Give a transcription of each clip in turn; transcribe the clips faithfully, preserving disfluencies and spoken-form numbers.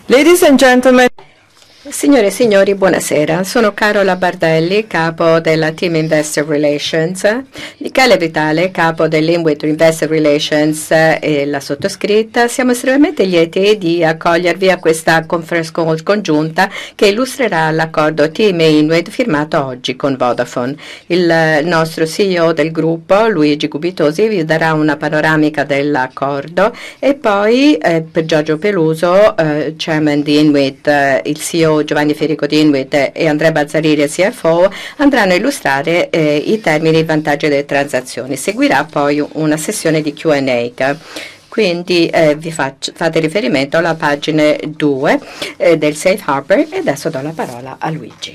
Ladies and gentlemen, Signore e signori, buonasera. Sono Carola Bardelli, capo della Team Investor Relations, Michele Vitale, capo dell'Inwit Investor Relations e la sottoscritta. Siamo estremamente lieti di accogliervi a questa conference call congiunta che illustrerà l'accordo Team e Inwit firmato oggi con Vodafone. Il nostro C E O del gruppo, Luigi Gubitosi, vi darà una panoramica dell'accordo e poi eh, per Giorgio Peluso, eh, Chairman di Inwit, eh, il C E O Giovanni Ferico di Inwit e Andrea Bazzariri, C F O, andranno a illustrare eh, i termini e i vantaggi delle transazioni. Seguirà poi una sessione di Q and A. Quindi eh, vi faccio, fate riferimento alla pagina due eh, del Safe Harbor e adesso do la parola a Luigi.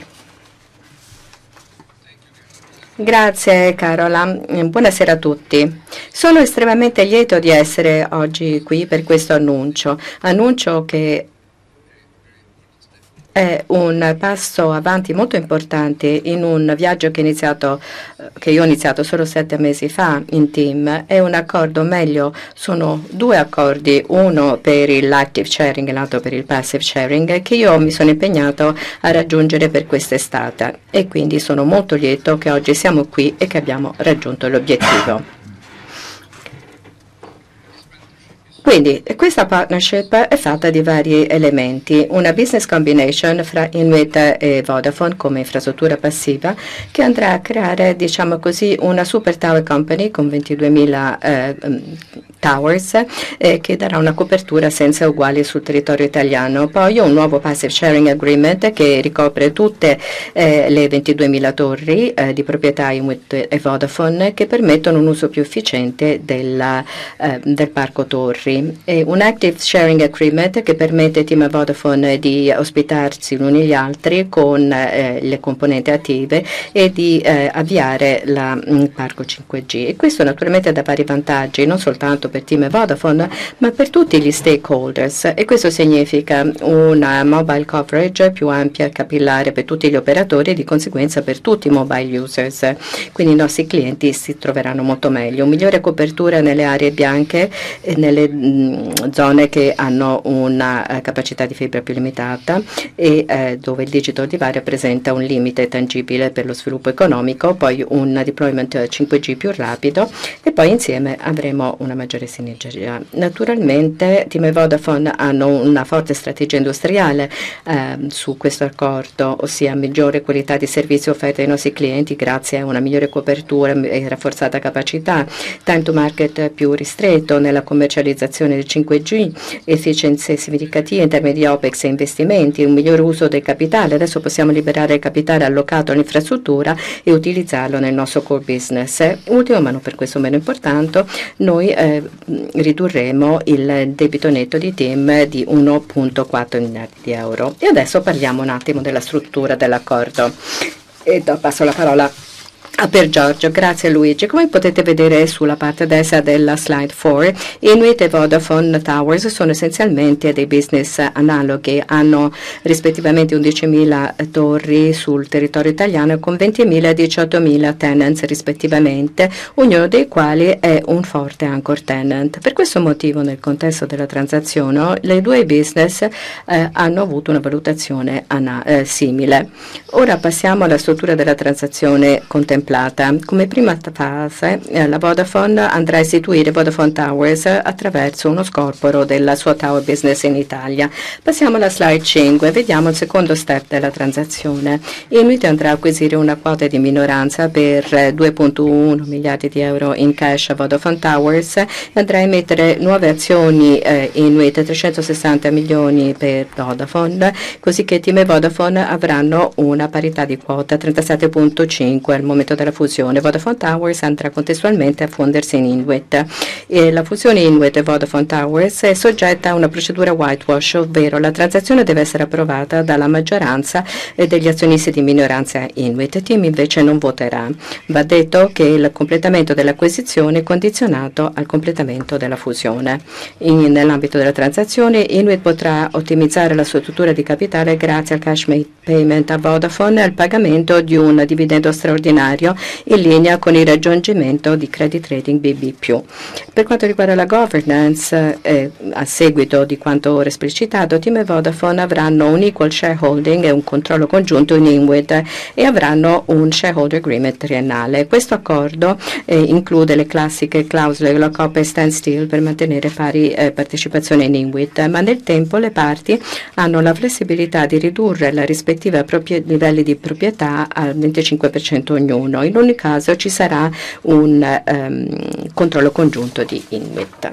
Grazie Carola, buonasera a tutti. Sono estremamente lieto di essere oggi qui per questo annuncio, annuncio che è un passo avanti molto importante in un viaggio che, iniziato, che io ho iniziato solo sette mesi fa in Team. È un accordo, meglio, sono due accordi, uno per l'active sharing e l'altro per il passive sharing, che io mi sono impegnato a raggiungere per quest'estate e quindi sono molto lieto che oggi siamo qui e che abbiamo raggiunto l'obiettivo. Quindi questa partnership è fatta di vari elementi, una business combination fra Inwit e Vodafone come infrastruttura passiva che andrà a creare, diciamo così, una super tower company con ventiduemila eh, towers eh, che darà una copertura senza uguali sul territorio italiano. Poi un nuovo passive sharing agreement che ricopre tutte eh, le ventiduemila torri eh, di proprietà Inwit e Vodafone che permettono un uso più efficiente della, eh, del parco torri. E un active sharing agreement che permette Team e Vodafone di ospitarsi gli uni gli altri con eh, le componenti attive e di eh, avviare la, il parco cinque G. E questo naturalmente dà vari vantaggi, non soltanto per Team e Vodafone, ma per tutti gli stakeholders. E questo significa una mobile coverage più ampia e capillare per tutti gli operatori e di conseguenza per tutti i mobile users. Quindi i nostri clienti si troveranno molto meglio. Un migliore copertura nelle aree bianche e nelle zone che hanno una uh, capacità di fibra più limitata e uh, dove il digital divide rappresenta un limite tangibile per lo sviluppo economico, poi un deployment cinque G più rapido e poi insieme avremo una maggiore sinergia. Naturalmente Team e Vodafone hanno una forte strategia industriale uh, su questo accordo, ossia migliore qualità di servizio offerta ai nostri clienti grazie a una migliore copertura e rafforzata capacità, time to market più ristretto nella commercializzazione del cinque G, efficienze significative in termini di OPEX e investimenti, un miglior uso del capitale. Adesso possiamo liberare il capitale allocato all'infrastruttura e utilizzarlo nel nostro core business. Ultimo, ma non per questo meno importante, noi eh, ridurremo il debito netto di Team di uno virgola quattro miliardi di euro. E adesso parliamo un attimo della struttura dell'accordo. E do, passo la parola a Per Giorgio. Grazie Luigi. Come potete vedere sulla parte destra della slide quattro, Inwit e Vodafone Towers sono essenzialmente dei business analoghi, hanno rispettivamente undicimila torri sul territorio italiano con ventimila e diciottomila tenants rispettivamente, ognuno dei quali è un forte anchor tenant. Per questo motivo nel contesto della transazione le due business eh, hanno avuto una valutazione eh, simile. Ora passiamo alla struttura della transazione contemplata. Come prima fase eh, la Vodafone andrà a istituire Vodafone Towers attraverso uno scorporo della sua tower business in Italia. Passiamo alla slide cinque, vediamo il secondo step della transazione. Inwit andrà a acquisire una quota di minoranza per eh, due virgola uno miliardi di euro in cash a Vodafone Towers e andrà a emettere nuove azioni eh, Inwit trecentosessanta milioni per Vodafone, così che Team e Vodafone avranno una parità di quota trentasette virgola cinque al momento della fusione. Vodafone Towers andrà contestualmente a fondersi in Inwit. E la fusione Inwit e Vodafone Towers è soggetta a una procedura whitewash, ovvero la transazione deve essere approvata dalla maggioranza eh, degli azionisti di minoranza Inwit. Team invece non voterà. Va detto che il completamento dell'acquisizione è condizionato al completamento della fusione. In, nell'ambito della transazione Inwit potrà ottimizzare la sua struttura di capitale grazie al cash payment a Vodafone e al pagamento di un dividendo straordinario in linea con il raggiungimento di credit rating B B più. Per quanto riguarda la governance, eh, a seguito di quanto ora esplicitato, Team e Vodafone avranno un equal shareholding e un controllo congiunto in INWIT e avranno un shareholder agreement triennale. Questo accordo eh, include le classiche clausole lock-up e standstill per mantenere pari eh, partecipazione in INWIT, ma nel tempo le parti hanno la flessibilità di ridurre la rispettiva livelli di proprietà al venticinque per cento ognuno. In ogni caso ci sarà un um, controllo congiunto di INWIT.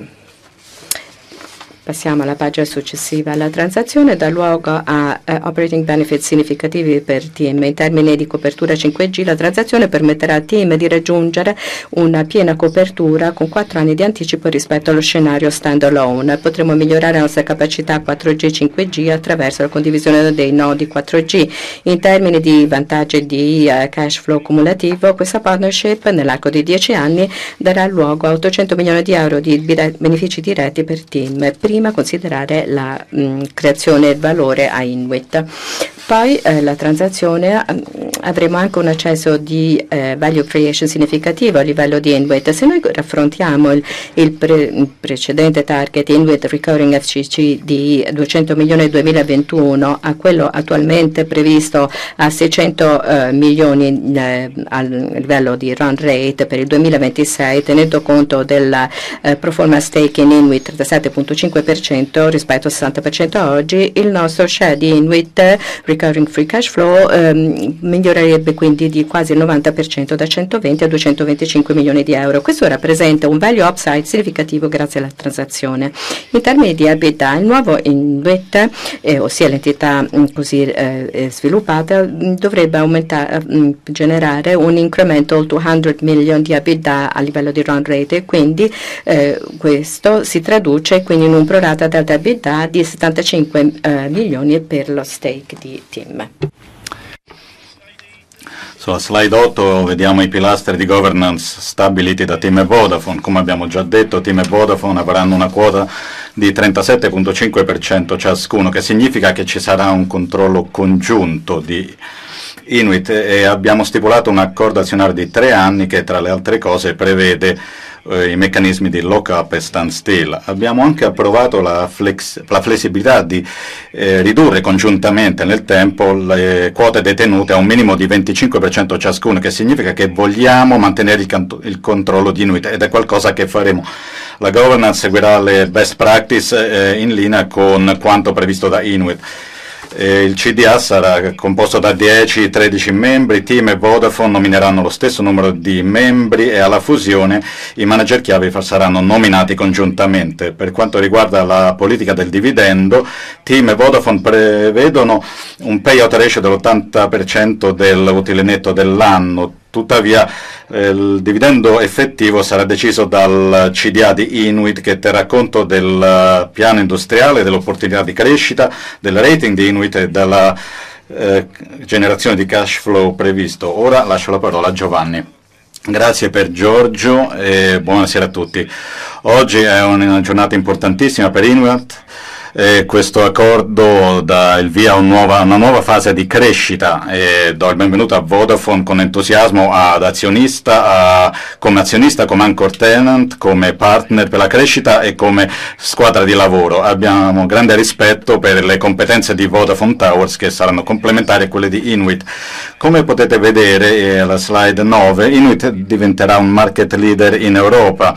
Passiamo alla pagina successiva. La transazione dà luogo a uh, operating benefit significativi per Team. In termini di copertura cinque G, la transazione permetterà a Team di raggiungere una piena copertura con quattro anni di anticipo rispetto allo scenario standalone. Potremo migliorare la nostra capacità quattro G e cinque G attraverso la condivisione dei nodi quattro G. In termini di vantaggi di uh, cash flow cumulativo, questa partnership nell'arco di dieci anni darà luogo a ottocento milioni di euro di benefici diretti per Team. Prima considerare la mh, creazione e il valore a INWIT. Poi eh, la transazione mh, avremo anche un accesso di eh, value creation significativo a livello di INWIT. Se noi raffrontiamo il, il, pre, il precedente target INWIT Recurring F C C di duecento milioni nel duemilaventuno a quello attualmente previsto a seicento eh, milioni eh, al livello di run rate per il duemilaventisei, tenendo conto della eh, pro forma stake in INWIT trentasette virgola cinque per cento rispetto al sessanta per cento oggi, il nostro share di INWIT Recurring Free Cash Flow ehm, migliorerebbe quindi di quasi il novanta per cento da centoventi a duecentoventicinque milioni di euro. Questo rappresenta un value upside significativo grazie alla transazione. In termini di EBITDA, il nuovo INWIT, eh, ossia l'entità mh, così eh, sviluppata, mh, dovrebbe aumentare, mh, generare un incremental duecento milioni di EBITDA a livello di run rate e quindi eh, questo si traduce quindi in un prorata delta EBITDA di settantacinque eh, milioni per lo stake di Team. Sulla slide otto vediamo i pilastri di governance stabiliti da Team e Vodafone. Come abbiamo già detto, Team e Vodafone avranno una quota di trentasette virgola cinque per cento ciascuno, che significa che ci sarà un controllo congiunto di INWIT e abbiamo stipulato un accordo azionario di tre anni che tra le altre cose prevede i meccanismi di lock-up e standstill. Abbiamo anche approvato la, flex, la flessibilità di eh, ridurre congiuntamente nel tempo le quote detenute a un minimo di venticinque per cento ciascuno, che significa che vogliamo mantenere il, canto, il controllo di INWIT ed è qualcosa che faremo. La governance seguirà le best practice eh, in linea con quanto previsto da INWIT. Eh, il C D A sarà composto da dieci tredici membri, Team e Vodafone nomineranno lo stesso numero di membri e alla fusione i manager chiave saranno nominati congiuntamente. Per quanto riguarda la politica del dividendo, Team e Vodafone prevedono un payout ratio dell'ottanta per cento dell'utile netto dell'anno. Tuttavia eh, il dividendo effettivo sarà deciso dal C D A di INWIT, che terrà conto del uh, piano industriale, dell'opportunità di crescita, del rating di INWIT e della eh, generazione di cash flow previsto. Ora lascio la parola a Giovanni. Grazie per Giorgio e buonasera a tutti. Oggi è una giornata importantissima per INWIT. E questo accordo dà il via a una nuova, una nuova fase di crescita e do il benvenuto a Vodafone con entusiasmo ad azionista, a, come azionista, come anchor tenant, come partner per la crescita e come squadra di lavoro. Abbiamo grande rispetto per le competenze di Vodafone Towers che saranno complementari a quelle di INWIT. Come potete vedere alla slide nove, INWIT diventerà un market leader in Europa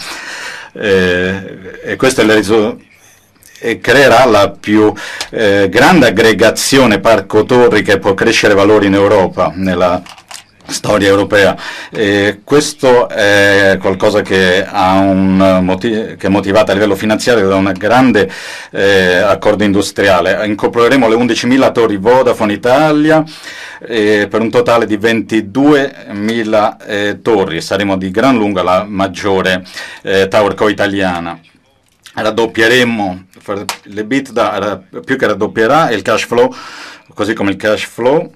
eh, e questo è il risultato. E creerà la più eh, grande aggregazione parco torri che può crescere valori in Europa, nella storia europea. E questo è qualcosa che, ha un motiv- che è motivato a livello finanziario da un grande eh, accordo industriale. Incorporeremo le undicimila torri Vodafone Italia eh, per un totale di ventiduemila eh, torri. Saremo di gran lunga la maggiore eh, towerco italiana. Raddoppieremo l'EBITDA, più che raddoppierà il cash flow, così come il cash flow,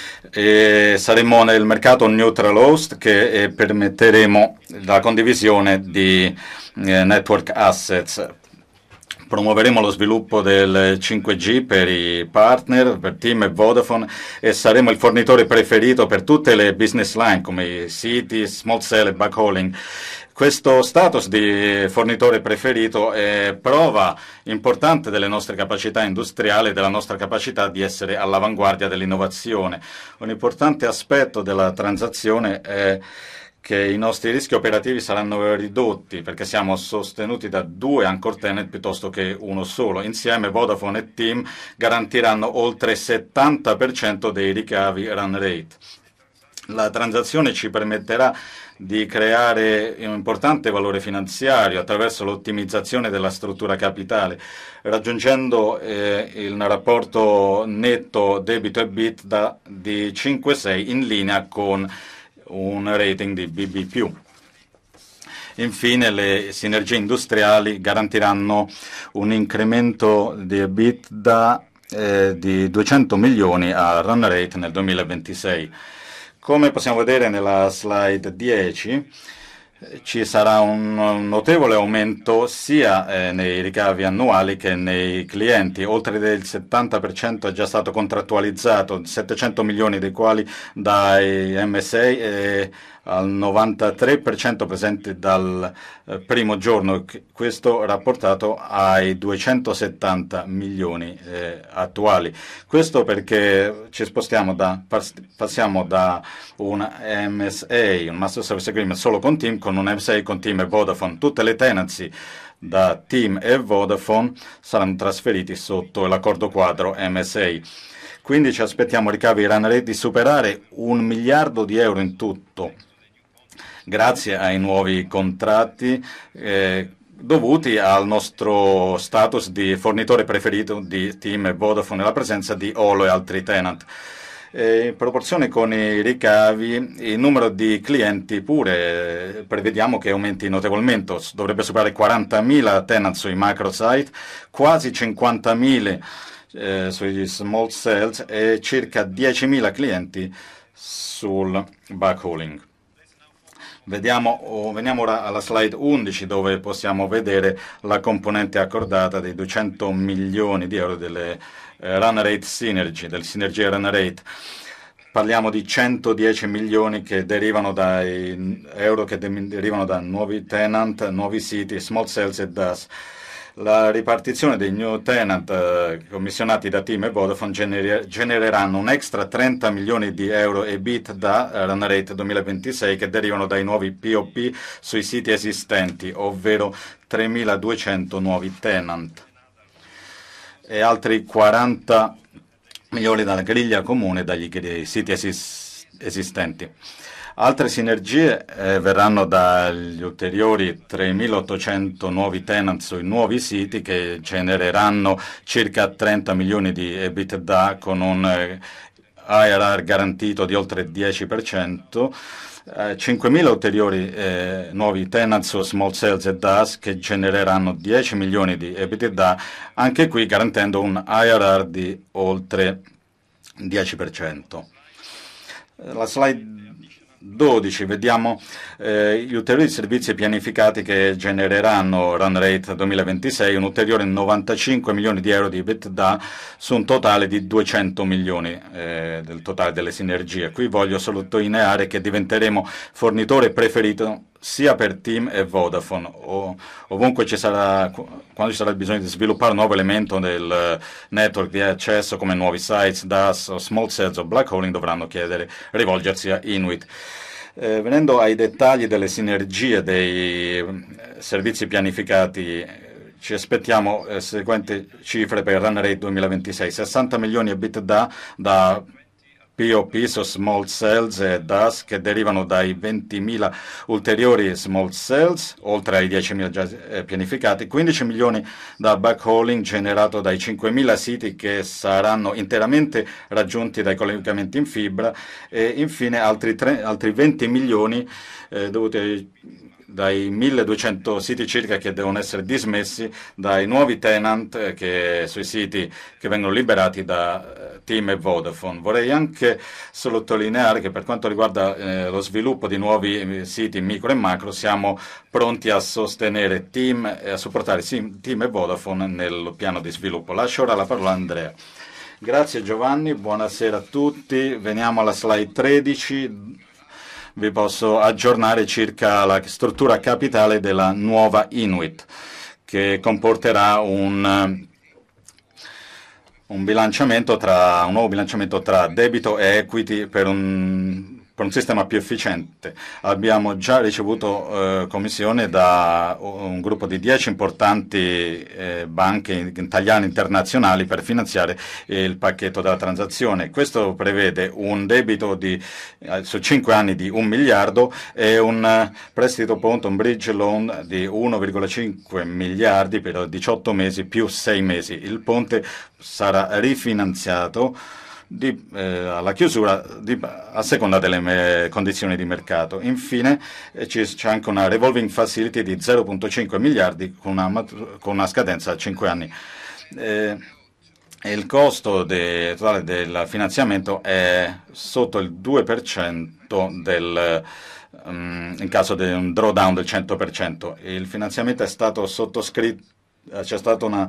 e saremo nel mercato neutral host che eh, permetteremo la condivisione di eh, network assets. Promuoveremo lo sviluppo del cinque G per i partner, per Team e Vodafone, e saremo il fornitore preferito per tutte le business line come i city, small cell e backhauling. Questo status di fornitore preferito è prova importante delle nostre capacità industriali e della nostra capacità di essere all'avanguardia dell'innovazione. Un importante aspetto della transazione è che i nostri rischi operativi saranno ridotti perché siamo sostenuti da due anchor tenant piuttosto che uno solo. Insieme Vodafone e TIM garantiranno oltre il settanta per cento dei ricavi run rate. La transazione ci permetterà di creare un importante valore finanziario attraverso l'ottimizzazione della struttura capitale, raggiungendo eh, il rapporto netto debito e EBITDA di cinque sei in linea con un rating di B B più. Infine, le sinergie industriali garantiranno un incremento di EBITDA eh, di duecento milioni a run rate nel duemilaventisei. Come possiamo vedere nella slide dieci, ci sarà un notevole aumento sia eh, nei ricavi annuali che nei clienti. Oltre del settanta per cento è già stato contrattualizzato, settecento milioni dei quali dai M S A e al novantatré per cento presenti dal eh, primo giorno, questo rapportato ai duecentosettanta milioni eh, attuali. Questo perché ci spostiamo da, passiamo da un M S A, un Master Service Agreement solo con TIM, con un M S A con TIM e Vodafone. Tutte le tenancy da TIM e Vodafone saranno trasferiti sotto l'accordo quadro M S A. Quindi ci aspettiamo ricavi run rate di superare un miliardo di euro in tutto, grazie ai nuovi contratti eh, dovuti al nostro status di fornitore preferito di TIM e Vodafone e alla presenza di Olo e altri tenant. Eh, in proporzione con i ricavi, il numero di clienti pure eh, prevediamo che aumenti notevolmente, dovrebbe superare quarantamila tenant sui microsite, quasi cinquantamila eh, sugli small cells e circa diecimila clienti sul backhauling. Vediamo, oh, veniamo ora alla slide undici, dove possiamo vedere la componente accordata dei duecento milioni di euro delle eh, run rate synergy, delle sinergie run rate. Parliamo di centodieci milioni che derivano dai euro che derivano da nuovi tenant, nuovi siti, small cells e D A S. La ripartizione dei new tenant eh, commissionati da TIM e Vodafone gener genereranno un extra trenta milioni di euro EBITDA eh, run rate duemilaventisei che derivano dai nuovi P O P sui siti esistenti, ovvero tremiladuecento nuovi tenant e altri quaranta milioni dalla griglia comune dagli siti esis esistenti. Altre sinergie eh, verranno dagli ulteriori tremilaottocento nuovi tenant sui nuovi siti che genereranno circa trenta milioni di EBITDA con un eh, I R R garantito di oltre il dieci per cento, eh, cinquemila ulteriori eh, nuovi tenant su small cells e D A S che genereranno dieci milioni di EBITDA, anche qui garantendo un I R R di oltre il dieci per cento. La slide dodici, vediamo eh, gli ulteriori servizi pianificati che genereranno run rate duemilaventisei, un ulteriore novantacinque milioni di euro di EBITDA su un totale di duecento milioni eh, del totale delle sinergie. Qui voglio sottolineare che diventeremo fornitore preferito sia per TIM e Vodafone, o, ovunque ci sarà, quando ci sarà il bisogno di sviluppare un nuovo elemento del network di accesso come nuovi sites, D A S, o small cells o black holing, dovranno chiedere, rivolgersi a Inuit. Eh, venendo ai dettagli delle sinergie dei eh, servizi pianificati, ci aspettiamo eh, seguenti cifre per run rate duemilaventisei, sessanta milioni EBITDA da P O P su small cells e D A S che derivano dai ventimila ulteriori small cells, oltre ai diecimila già eh, pianificati, quindici milioni da backhauling generato dai cinquemila siti che saranno interamente raggiunti dai collegamenti in fibra e infine altri, tre, altri venti milioni eh, dovuti ai dai milleduecento siti circa che devono essere dismessi dai nuovi tenant che, sui siti che vengono liberati da TIM e Vodafone. Vorrei anche sottolineare che per quanto riguarda eh, lo sviluppo di nuovi siti micro e macro siamo pronti a sostenere TIM e a supportare TIM e Vodafone nel piano di sviluppo. Lascio ora la parola a Andrea. Grazie Giovanni, buonasera a tutti. Veniamo alla slide tredici, vi posso aggiornare circa la struttura capitale della nuova Inuit, che comporterà un, un, bilanciamento tra, un nuovo bilanciamento tra debito e equity per un, per un sistema più efficiente. Abbiamo già ricevuto eh, commissione da un gruppo di dieci importanti eh, banche italiane internazionali per finanziare il pacchetto della transazione. Questo prevede un debito di, eh, su cinque anni di un miliardo e un eh, prestito ponte, un bridge loan di uno virgola cinque miliardi per diciotto mesi più sei mesi. Il ponte sarà rifinanziato Di, eh, alla chiusura di, a seconda delle condizioni di mercato. Infine eh, c'è anche una revolving facility di zero virgola cinque miliardi con una, con una scadenza a cinque anni. Eh, il costo de, totale del finanziamento è sotto il due per cento del, um, in caso di un drawdown del cento per cento. Il finanziamento è stato sottoscritto, c'è stata una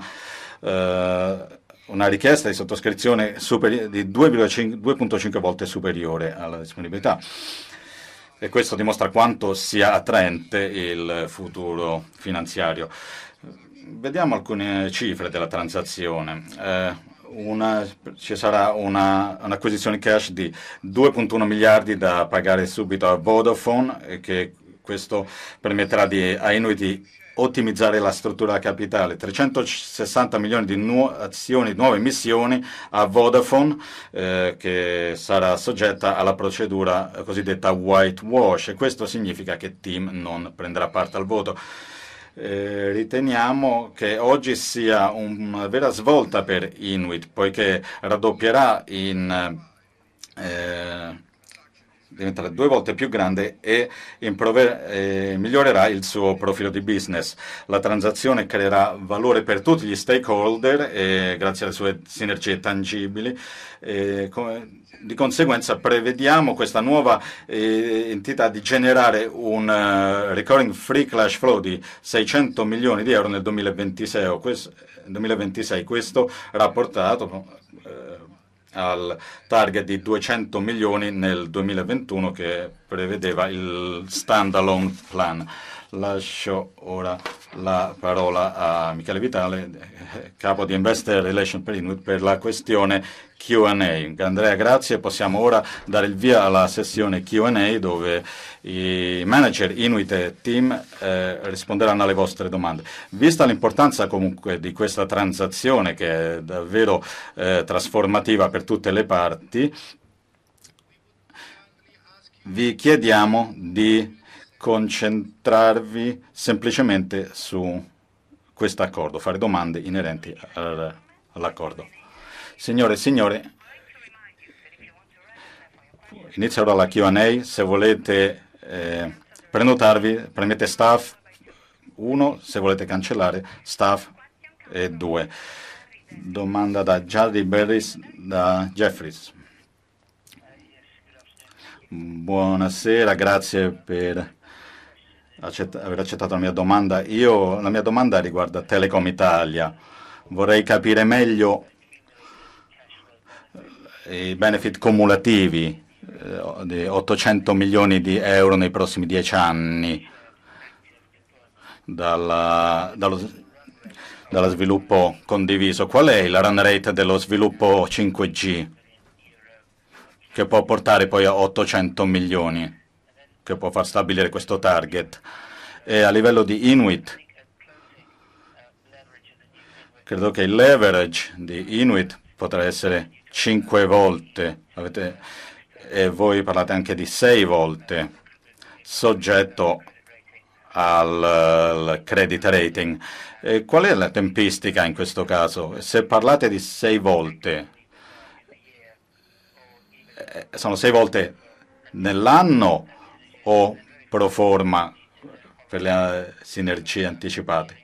uh, una richiesta di sottoscrizione di due virgola cinque volte superiore alla disponibilità, e questo dimostra quanto sia attraente il futuro finanziario. Vediamo alcune cifre della transazione. Eh, una, ci sarà un'acquisizione cash di due virgola uno miliardi da pagare subito a Vodafone, e che questo permetterà di, a Inuit di ottimizzare la struttura capitale, trecentosessanta milioni di nu azioni, nuove emissioni a Vodafone, eh, che sarà soggetta alla procedura cosiddetta whitewash, e questo significa che Tim non prenderà parte al voto. Eh, riteniamo che oggi sia una vera svolta per Inuit, poiché raddoppierà in eh, diventerà due volte più grande e eh, migliorerà il suo profilo di business. La transazione creerà valore per tutti gli stakeholder eh, grazie alle sue sinergie tangibili. Eh, come, di conseguenza prevediamo questa nuova eh, entità di generare un uh, recurring free cash flow di seicento milioni di euro nel duemilaventisei. Questo, duemilaventisei, questo rapportato eh, al target di duecento milioni nel duemilaventuno che prevedeva il standalone plan. Lascio ora la parola a Michele Vitale, capo di Investor Relations per Inuit, per la questione Q and A. Andrea, grazie. Possiamo ora dare il via alla sessione Q and A, dove i manager Inuit e Team eh, risponderanno alle vostre domande. Vista l'importanza comunque di questa transazione, che è davvero eh, trasformativa per tutte le parti, vi chiediamo di concentrarvi semplicemente su questo accordo, fare domande inerenti all'accordo. Signore e signori, inizia ora la Q and A. Se volete eh, prenotarvi, premete staff uno, se volete cancellare staff e due. Domanda da Jardy Berris da Jeffries. Buonasera, grazie per accett- aver accettato la mia domanda. Io, la mia domanda riguarda Telecom Italia. Vorrei capire meglio i benefit cumulativi eh, di ottocento milioni di euro nei prossimi dieci anni dalla, dallo, dallo sviluppo condiviso. Qual è il run rate dello sviluppo cinque G che può portare poi a ottocento milioni, che può far stabilire questo target? E a livello di Inuit, credo che il leverage di Inuit potrà essere cinque volte, avete, e voi parlate anche di sei volte, soggetto al, al credit rating. E qual è la tempistica in questo caso? Se parlate di sei volte, eh, sono sei volte nell'anno o pro forma per le sinergie anticipate?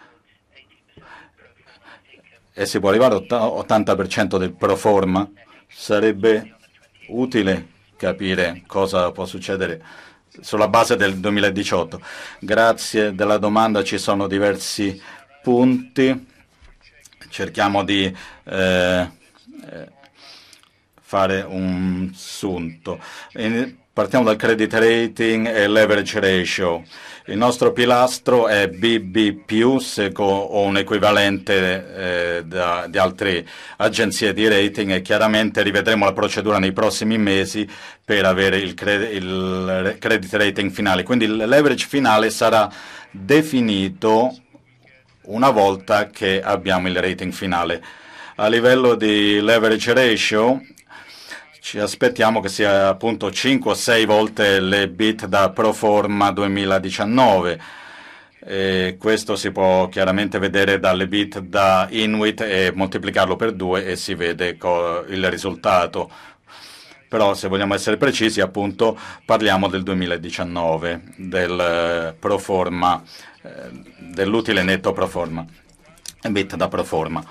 E si può arrivare all'ottanta per cento del pro forma? Sarebbe utile capire cosa può succedere sulla base del duemiladiciotto. Grazie della domanda, ci sono diversi punti. Cerchiamo di eh, fare un sunto. In, Partiamo dal credit rating e leverage ratio. Il nostro pilastro è B B più o un equivalente eh, da, di altre agenzie di rating, e chiaramente rivedremo la procedura nei prossimi mesi per avere il, cre il credit rating finale. Quindi il leverage finale sarà definito una volta che abbiamo il rating finale. A livello di leverage ratio ci aspettiamo che sia appunto cinque o sei volte l'EBITDA pro forma duemiladiciannove. E questo si può chiaramente vedere dall'EBITDA Inuit e moltiplicarlo per due e si vede il risultato. Però se vogliamo essere precisi, appunto, parliamo del duemiladiciannove, del pro forma, eh, dell'utile netto pro forma, EBITDA pro forma.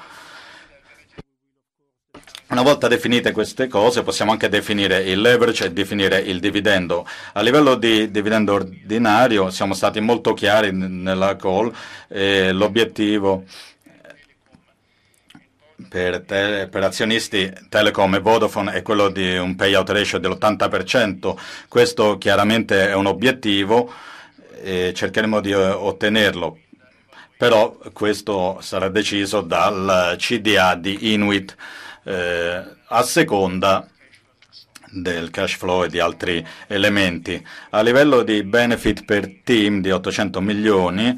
Una volta definite queste cose possiamo anche definire il leverage e definire il dividendo. A livello di dividendo ordinario siamo stati molto chiari nella call, e l'obiettivo per, te, per azionisti Telecom e Vodafone è quello di un payout ratio dell'ottanta per cento. Questo chiaramente è un obiettivo e cercheremo di ottenerlo, però questo sarà deciso dal C D A di Inuit Eh, a seconda del cash flow e di altri elementi. A livello di benefit per team di ottocento milioni,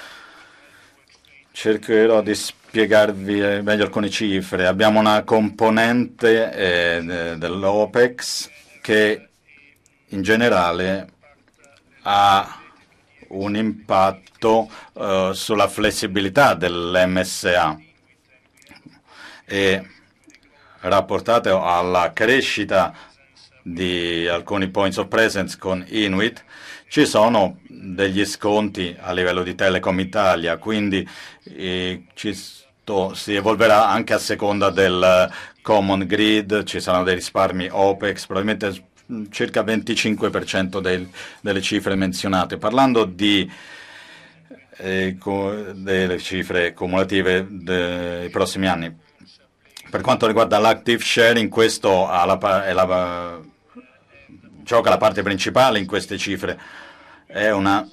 cercherò di spiegarvi meglio alcune cifre. Abbiamo una componente eh, dell'OPEX che in generale ha un impatto eh, sulla flessibilità dell'M S A e rapportate alla crescita di alcuni points of presence con Inuit, ci sono degli sconti a livello di Telecom Italia, quindi eh, ci sto, si evolverà anche a seconda del common grid, ci saranno dei risparmi OPEX, probabilmente circa venticinque per cento del, delle cifre menzionate. Parlando di eh, delle cifre cumulative dei prossimi anni, per quanto riguarda l'active sharing, questo ha la, è la, gioca la parte principale in queste cifre. È una,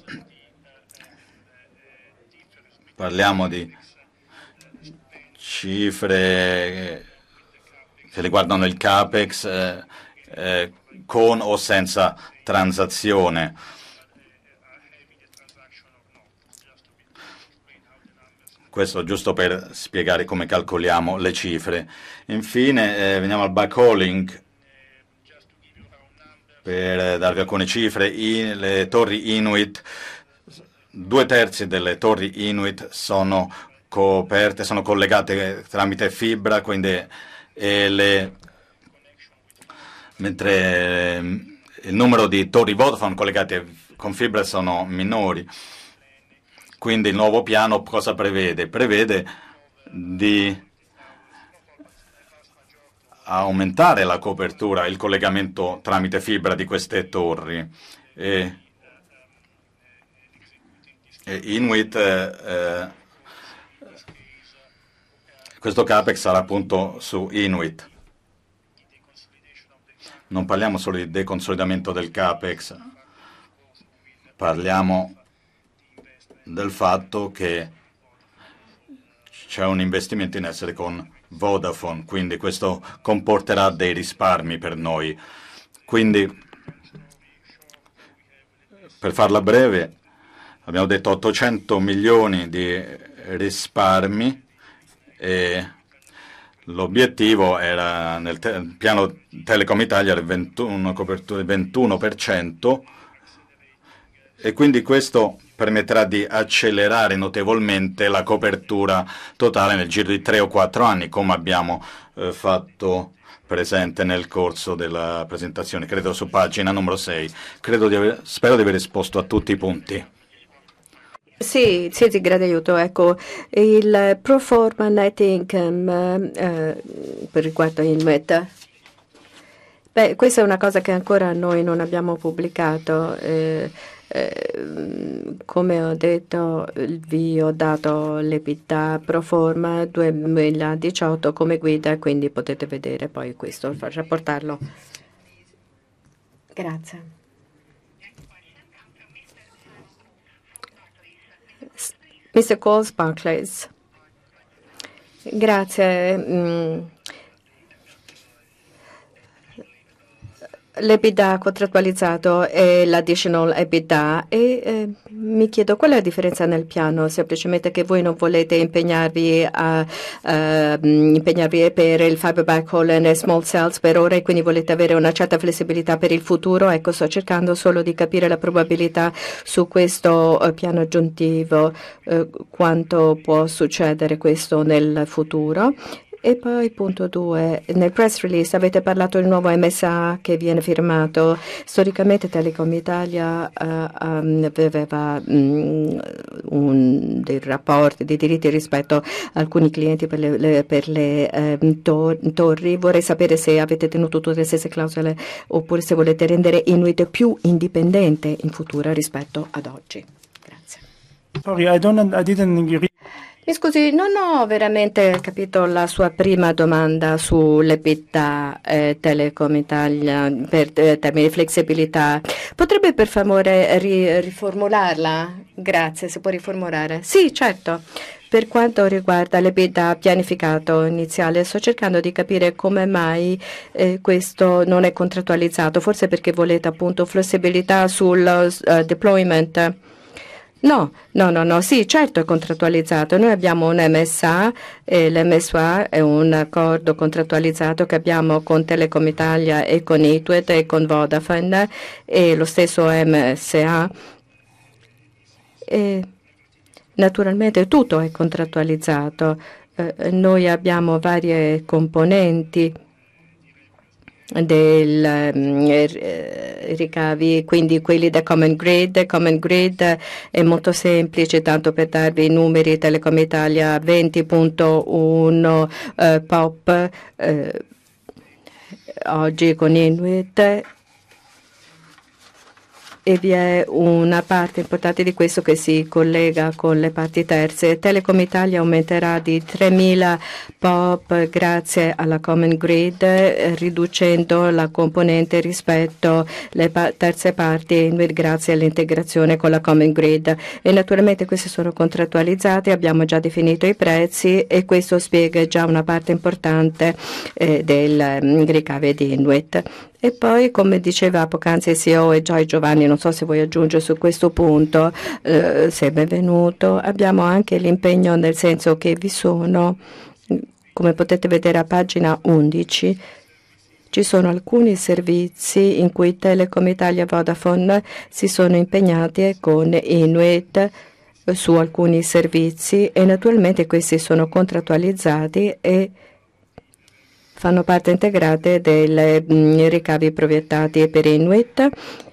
parliamo di cifre che riguardano il CAPEX eh, eh, con o senza transazione. Questo giusto per spiegare come calcoliamo le cifre. Infine eh, veniamo al backhauling, per darvi alcune cifre. I, le torri Inuit, due terzi delle torri Inuit sono coperte, sono collegate tramite fibra, quindi e le, mentre eh, il numero di torri Vodafone collegate con fibra sono minori. Quindi il nuovo piano cosa prevede? Prevede di aumentare la copertura, il collegamento tramite fibra di queste torri. E, e Inuit, eh, questo CAPEX sarà appunto su Inuit. Non parliamo solo di deconsolidamento del CAPEX, parliamo del fatto che c'è un investimento in essere con Vodafone, quindi questo comporterà dei risparmi per noi. Quindi, per farla breve, abbiamo detto ottocento milioni di risparmi e l'obiettivo era nel te piano Telecom Italia del ventuno, copertura del ventuno per cento, e quindi questo permetterà di accelerare notevolmente la copertura totale nel giro di tre o quattro anni, come abbiamo eh, fatto presente nel corso della presentazione, credo su pagina numero sei. Credo di aver, spero di aver risposto a tutti i punti. Sì, sì, di grande aiuto. Ecco, il pro forma net income eh, per riguardo Inuit. Beh, questa è una cosa che ancora noi non abbiamo pubblicato. Eh, Eh, come ho detto, vi ho dato l'EBITDA pro forma duemiladiciotto come guida, quindi potete vedere poi questo, rapportarlo. Grazie. mister Coles, Barclays. Grazie. Mm. L'EBITDA contrattualizzato e l'additional EBITDA e eh, mi chiedo qual è la differenza nel piano, semplicemente che voi non volete impegnarvi, a, uh, impegnarvi per il fiber backhaul e small cells per ora e quindi volete avere una certa flessibilità per il futuro. Ecco, sto cercando solo di capire la probabilità su questo uh, piano aggiuntivo, uh, quanto può succedere questo nel futuro. E poi punto due, nel press release avete parlato del nuovo M S A che viene firmato. Storicamente Telecom Italia uh, um, aveva um, un, dei rapporti, dei diritti rispetto a alcuni clienti per le, le, per le um, tor torri. Vorrei sapere se avete tenuto tutte le stesse clausole oppure se volete rendere Inuit più indipendente in futuro rispetto ad oggi. Grazie. Sorry, I don't, I didn't... Mi scusi, non ho veramente capito la sua prima domanda sull'EBITDA eh, Telecom Italia per eh, termini di flessibilità. Potrebbe per favore ri riformularla? Grazie, si può riformulare? Sì, certo. Per quanto riguarda l'EBITDA pianificato iniziale, sto cercando di capire come mai eh, questo non è contrattualizzato, forse perché volete appunto flessibilità sul uh, deployment. No, no, no, no, sì, certo è contrattualizzato. Noi abbiamo un M S A e l'M S A è un accordo contrattualizzato che abbiamo con Telecom Italia e con Ituit e con Vodafone e lo stesso M S A. E naturalmente tutto è contrattualizzato. Eh, noi abbiamo varie componenti del um, ricavi, quindi quelli da Common Grid. Common Grid è molto semplice, tanto per darvi i numeri: Telecom Italia venti punto uno uh, P O P uh, oggi con Inuit, e vi è una parte importante di questo che si collega con le parti terze. Telecom Italia aumenterà di tremila P O P grazie alla Common Grid, eh, riducendo la componente rispetto alle pa terze parti grazie all'integrazione con la Common Grid. E naturalmente queste sono contrattualizzate, abbiamo già definito i prezzi e questo spiega già una parte importante eh, del um, ricavi di Inuit. E poi, come diceva poc'anzi il C E O e Joy Giovanni, non so se vuoi aggiungere su questo punto, eh, sei benvenuto, abbiamo anche l'impegno nel senso che vi sono, come potete vedere a pagina undici, ci sono alcuni servizi in cui Telecom Italia e Vodafone si sono impegnati con Inuit su alcuni servizi e naturalmente questi sono contrattualizzati e fanno parte integrate dei mm, ricavi proiettati per Inuit.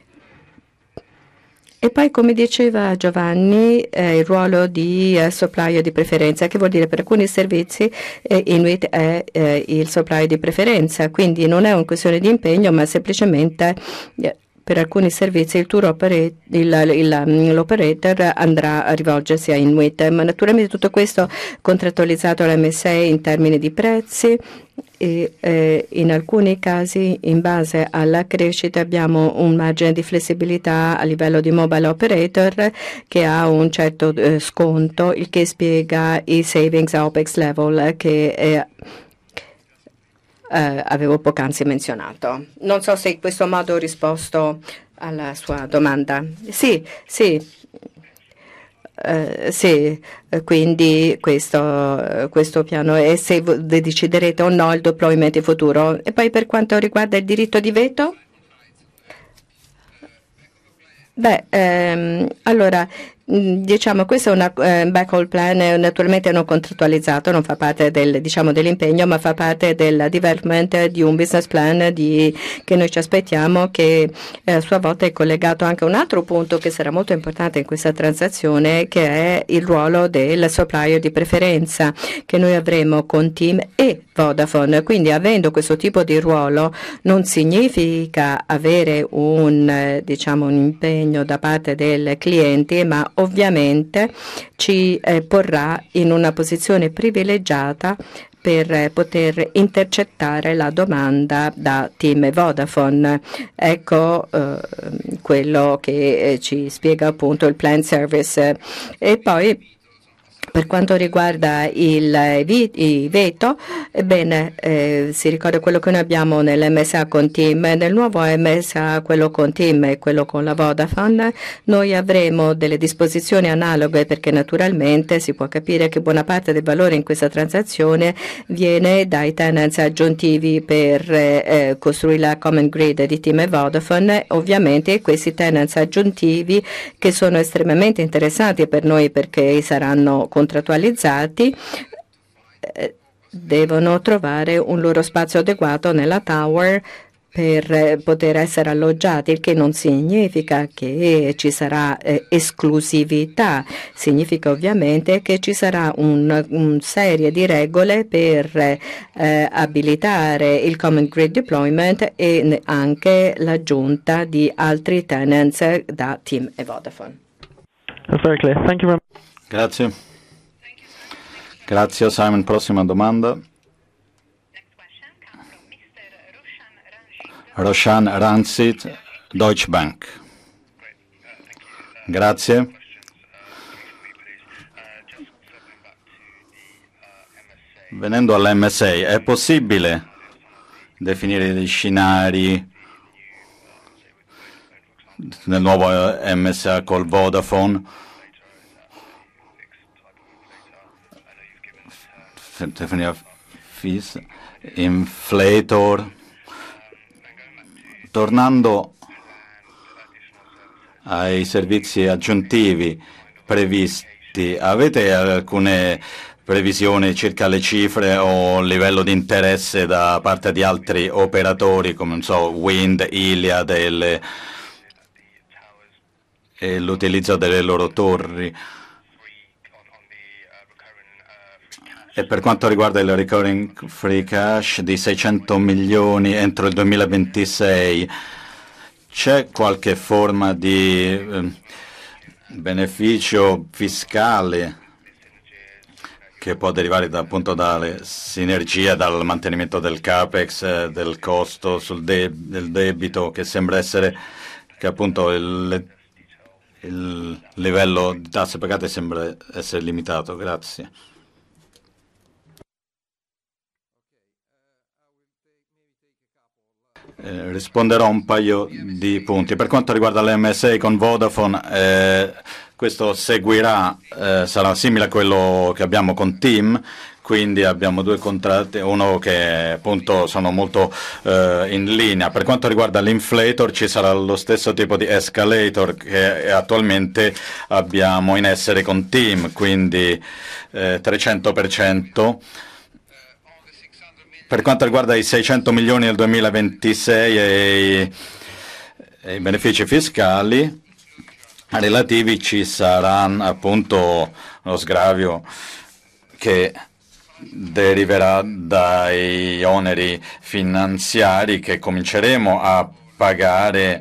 E poi, come diceva Giovanni, eh, il ruolo di eh, supplier di preferenza, che vuol dire per alcuni servizi eh, Inuit è eh, il supplier di preferenza, quindi non è una questione di impegno, ma semplicemente eh, per alcuni servizi il tour operator, l'operator andrà a rivolgersi a Inuit. Ma naturalmente tutto questo contrattualizzato all'M S A in termini di prezzi. E eh, in alcuni casi, in base alla crescita, abbiamo un margine di flessibilità a livello di mobile operator che ha un certo eh, sconto, il che spiega i savings a OPEX level che eh, eh, avevo poc'anzi menzionato. Non so se in questo modo ho risposto alla sua domanda. Sì, sì. Uh, sì, quindi questo, uh, questo piano e se deciderete o no il deployment in futuro. E poi per quanto riguarda il diritto di veto? Beh, ehm, allora, diciamo, questo è un uh, backhaul plan, eh, naturalmente non contrattualizzato, non fa parte del, diciamo, dell'impegno, ma fa parte del development di un business plan di, che noi ci aspettiamo, che eh, a sua volta è collegato anche a un altro punto che sarà molto importante in questa transazione, che è il ruolo del supplier di preferenza che noi avremo con TIM e Vodafone. Quindi, avendo questo tipo di ruolo, non significa avere un, eh, diciamo, un impegno da parte del cliente, ma ovviamente ci eh, porrà in una posizione privilegiata per poter intercettare la domanda da Team e Vodafone. Ecco eh, quello che eh, ci spiega appunto il plan service. E poi per quanto riguarda il, il veto, ebbene, eh, si ricorda quello che noi abbiamo nell'M S A con Team, nel nuovo M S A, quello con Team e quello con la Vodafone, noi avremo delle disposizioni analoghe, perché naturalmente si può capire che buona parte del valore in questa transazione viene dai tenants aggiuntivi per eh, costruire la common grid di Team e Vodafone. Ovviamente questi tenants aggiuntivi, che sono estremamente interessanti per noi perché saranno contrattualizzati, eh, devono trovare un loro spazio adeguato nella tower per eh, poter essere alloggiati, il che non significa che ci sarà eh, esclusività, significa ovviamente che ci sarà una un serie di regole per eh, abilitare il Common Grid Deployment e anche l'aggiunta di altri tenants da Team e Vodafone. That's very clear. Thank you very much. Grazie. Grazie Simon. Prossima domanda. Roshan Ranjit, Deutsche Bank. Grazie. Venendo all'M S A, è possibile definire degli scenari nel nuovo M S A col Vodafone? Fees, inflator. Tornando ai servizi aggiuntivi previsti, avete alcune previsioni circa le cifre o livello di interesse da parte di altri operatori come non so, Wind, Iliad e, le, e l'utilizzo delle loro torri? E per quanto riguarda il recurring free cash di seicento milioni entro il duemilaventisei, c'è qualche forma di eh, beneficio fiscale che può derivare da, appunto dalle sinergie, dal mantenimento del capex, eh, del costo sul de- del debito, che sembra essere che appunto il, il livello di tasse pagate sembra essere limitato? Grazie. Eh, risponderò a un paio di punti. Per quanto riguarda l'M S A con Vodafone, eh, questo seguirà, eh, sarà simile a quello che abbiamo con Team, quindi abbiamo due contratti, uno che appunto sono molto eh, in linea. Per quanto riguarda l'inflator ci sarà lo stesso tipo di escalator che attualmente abbiamo in essere con Team, quindi eh, trecento per cento. Per quanto riguarda i seicento milioni nel duemilaventisei e i, e i benefici fiscali relativi, ci saranno appunto lo sgravio che deriverà dai oneri finanziari che cominceremo a pagare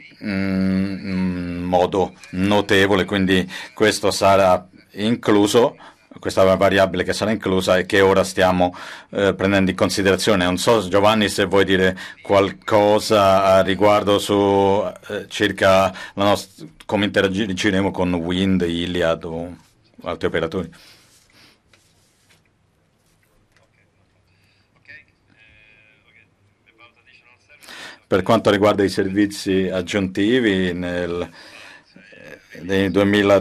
in modo notevole, quindi questo sarà incluso. Questa variabile che sarà inclusa e che ora stiamo eh, prendendo in considerazione. Non so, Giovanni, se vuoi dire qualcosa a riguardo su eh, circa la nostra, come interagiremo con Wind, Iliad o altri operatori. Per quanto riguarda i servizi aggiuntivi, nel, nei duemila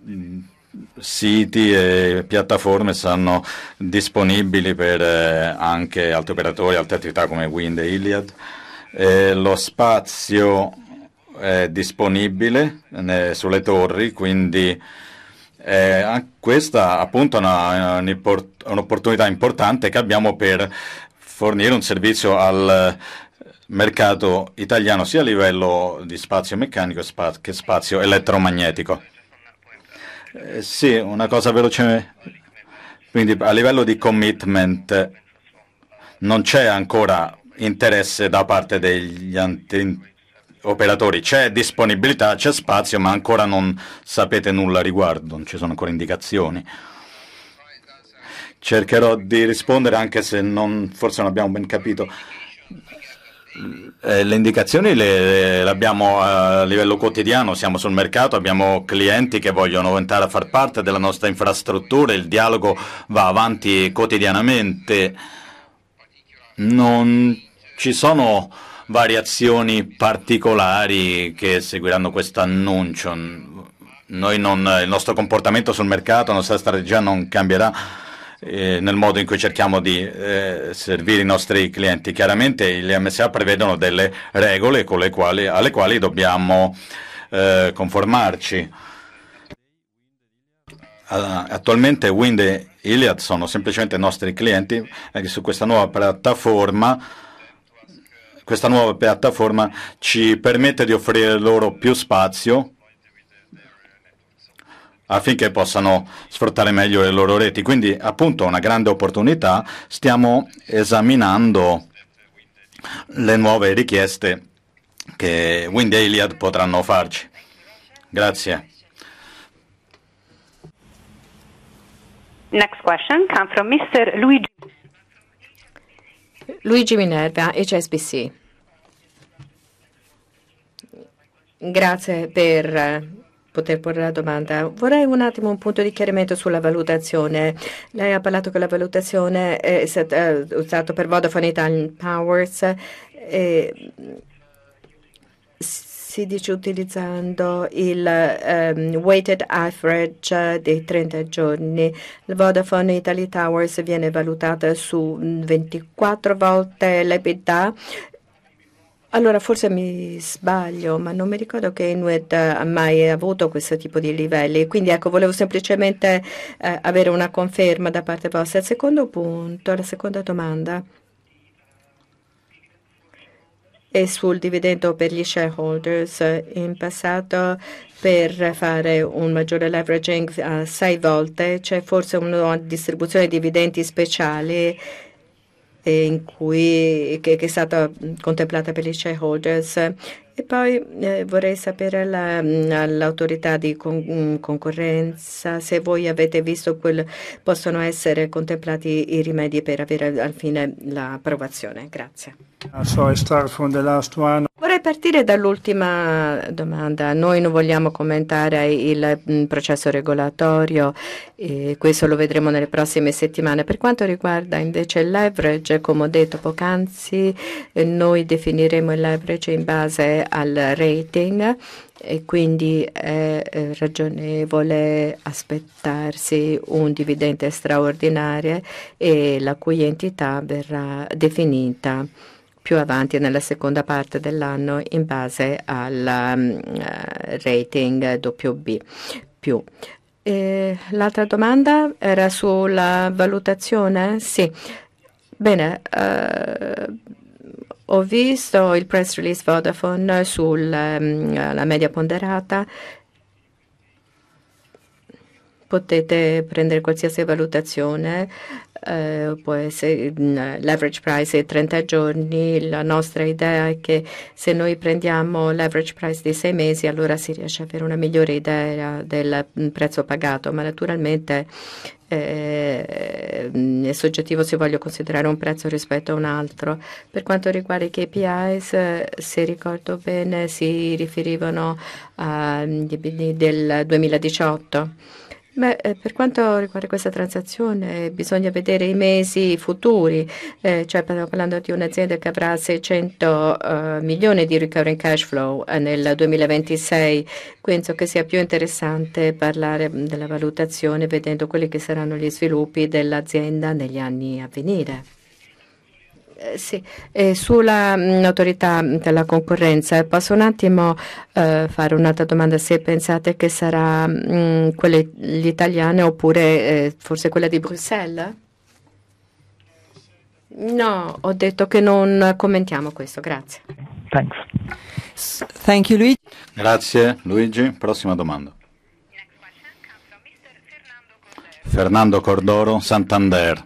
siti e piattaforme saranno disponibili per eh, anche altri operatori, altre attività come Wind e Iliad. Eh, lo spazio è disponibile ne, sulle torri, quindi eh, questa appunto è una, un'opportunità importante che abbiamo per fornire un servizio al mercato italiano sia a livello di spazio meccanico che spazio elettromagnetico. Eh, sì, una cosa veloce. Quindi a livello di commitment non c'è ancora interesse da parte degli operatori, c'è disponibilità, c'è spazio, ma ancora non sapete nulla a riguardo, non ci sono ancora indicazioni. Cercherò di rispondere anche se non, forse non abbiamo ben capito. Eh, le indicazioni le, le abbiamo a livello quotidiano, siamo sul mercato, abbiamo clienti che vogliono entrare a far parte della nostra infrastruttura, il dialogo va avanti quotidianamente, non ci sono variazioni particolari che seguiranno questo annuncio. Noi non, il nostro comportamento sul mercato, la nostra strategia non cambierà Eh, nel modo in cui cerchiamo di eh, servire i nostri clienti. Chiaramente gli M S A prevedono delle regole con le quali, alle quali dobbiamo eh, conformarci. Uh, attualmente Wind e Iliad sono semplicemente nostri clienti e su questa nuova piattaforma questa nuova piattaforma ci permette di offrire loro più spazio affinché possano sfruttare meglio le loro reti. Quindi appunto una grande opportunità, stiamo esaminando le nuove richieste che Wind e Iliad potranno farci. Grazie. Next question comes from mister Luigi. Luigi Minerva, H S B C. Grazie per poter porre la domanda. Vorrei un attimo un punto di chiarimento sulla valutazione. Lei ha parlato che la valutazione è stata usata per Vodafone Italian Powers. E si dice utilizzando il um, weighted average dei trenta giorni. Il Vodafone Italy Towers viene valutata su ventiquattro volte l'EBITDA. Allora, forse mi sbaglio, ma non mi ricordo che Inuit ha mai avuto questo tipo di livelli. Quindi, ecco, volevo semplicemente eh, avere una conferma da parte vostra. Il secondo punto, la seconda domanda, è sul dividendo per gli shareholders. In passato, per fare un maggiore leveraging a sei volte, c'è forse una distribuzione di dividendi speciali in cui, che, che è stata contemplata per gli shareholders. E poi eh, vorrei sapere la, l'autorità di con, concorrenza se voi avete visto quel, possono essere contemplati i rimedi per avere al fine l'approvazione. Grazie. So I start from the last one. Vorrei partire dall'ultima domanda. Noi non vogliamo commentare il mh, processo regolatorio, e questo lo vedremo nelle prossime settimane. Per quanto riguarda invece il leverage, come ho detto poc'anzi, eh, noi definiremo il leverage in base al rating e quindi è eh, ragionevole aspettarsi un dividendo straordinario e la cui entità verrà definita più avanti nella seconda parte dell'anno in base al um, rating W B più. E l'altra domanda era sulla valutazione? Sì. Bene, uh, ho visto il press release Vodafone sulla um, media ponderata. Potete prendere qualsiasi valutazione, eh, può essere l'average price è trenta giorni. La nostra idea è che se noi prendiamo l'average price di sei mesi, allora si riesce ad avere una migliore idea del prezzo pagato, ma naturalmente eh, è soggettivo se voglio considerare un prezzo rispetto a un altro. Per quanto riguarda i K P Is, se ricordo bene, si riferivano agli obiettivi del duemiladiciotto. Beh, eh, per quanto riguarda questa transazione bisogna vedere i mesi futuri, eh, cioè stiamo parlando di un'azienda che avrà seicento uh, milioni di recurring cash flow eh, nel duemilaventisei. Penso che sia più interessante parlare della valutazione vedendo quelli che saranno gli sviluppi dell'azienda negli anni a venire. Eh, sì, e sulla mh, autorità della concorrenza posso un attimo eh, fare un'altra domanda, se pensate che sarà mh, quella l'italiana oppure eh, forse quella di Bruxelles? No, ho detto che non commentiamo questo, grazie. Thanks. Thank you, Luigi. Grazie Luigi. Prossima domanda. Fernando Cordoro, Santander.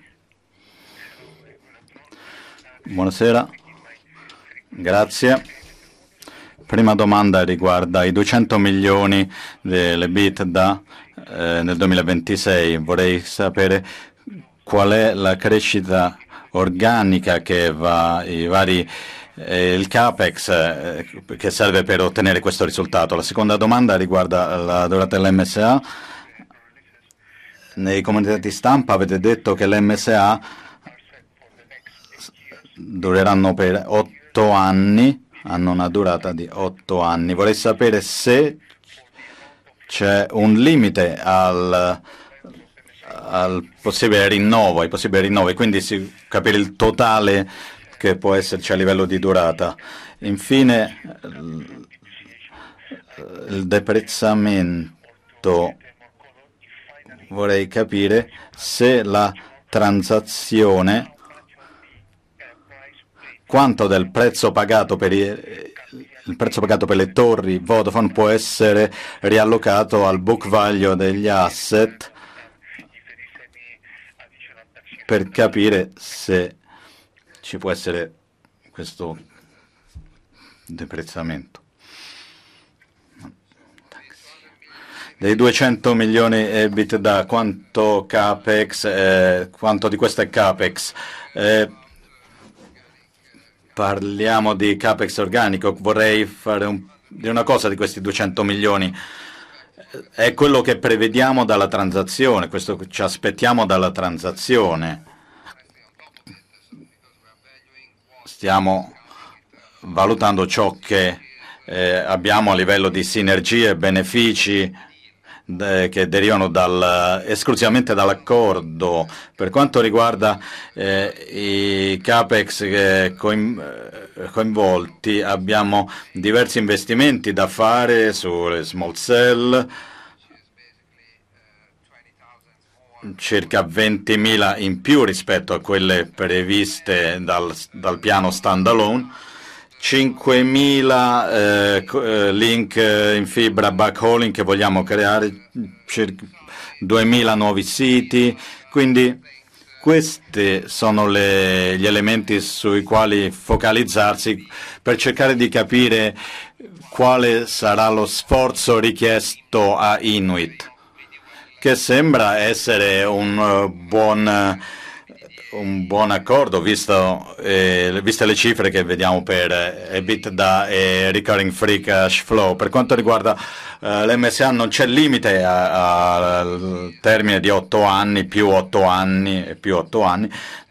Buonasera, grazie. Prima domanda riguarda i duecento milioni dell'EBITDA eh, nel duemilaventisei. Vorrei sapere qual è la crescita organica che va, i vari, eh, il CAPEX eh, che serve per ottenere questo risultato. La seconda domanda riguarda la durata dell'M S A. Nei comunicati stampa avete detto che l'M S A dureranno per otto anni, hanno una durata di otto anni. Vorrei sapere se c'è un limite al, al possibile rinnovo, ai possibili rinnovi, quindi si, capire il totale che può esserci a livello di durata. Infine, il deprezzamento. Vorrei capire se la transazione, quanto del prezzo pagato per i, il prezzo pagato per le torri Vodafone può essere riallocato al book value degli asset, per capire se ci può essere questo deprezzamento. Dei duecento milioni EBITDA, quanto CAPEX, eh, quanto di questo è CAPEX? Eh, parliamo di CAPEX organico, vorrei fare un, dire una cosa di questi duecento milioni. È quello che prevediamo dalla transazione, questo che ci aspettiamo dalla transazione. Stiamo valutando ciò che eh, abbiamo a livello di sinergie e benefici che derivano dal, esclusivamente dall'accordo. Per quanto riguarda eh, i CAPEX eh, coinvolti, abbiamo diversi investimenti da fare sulle small cell, circa ventimila in più rispetto a quelle previste dal, dal piano standalone, cinquemila eh, link in fibra backhauling che vogliamo creare, circa duemila nuovi siti, quindi questi sono le, gli elementi sui quali focalizzarsi per cercare di capire quale sarà lo sforzo richiesto a Inuit, che sembra essere un uh, buon un buon accordo, visto, eh, viste le cifre che vediamo per eh, EBITDA e Recurring Free Cash Flow. Per quanto riguarda eh, l'M S A non c'è limite al termine di otto anni, più otto anni e più otto anni.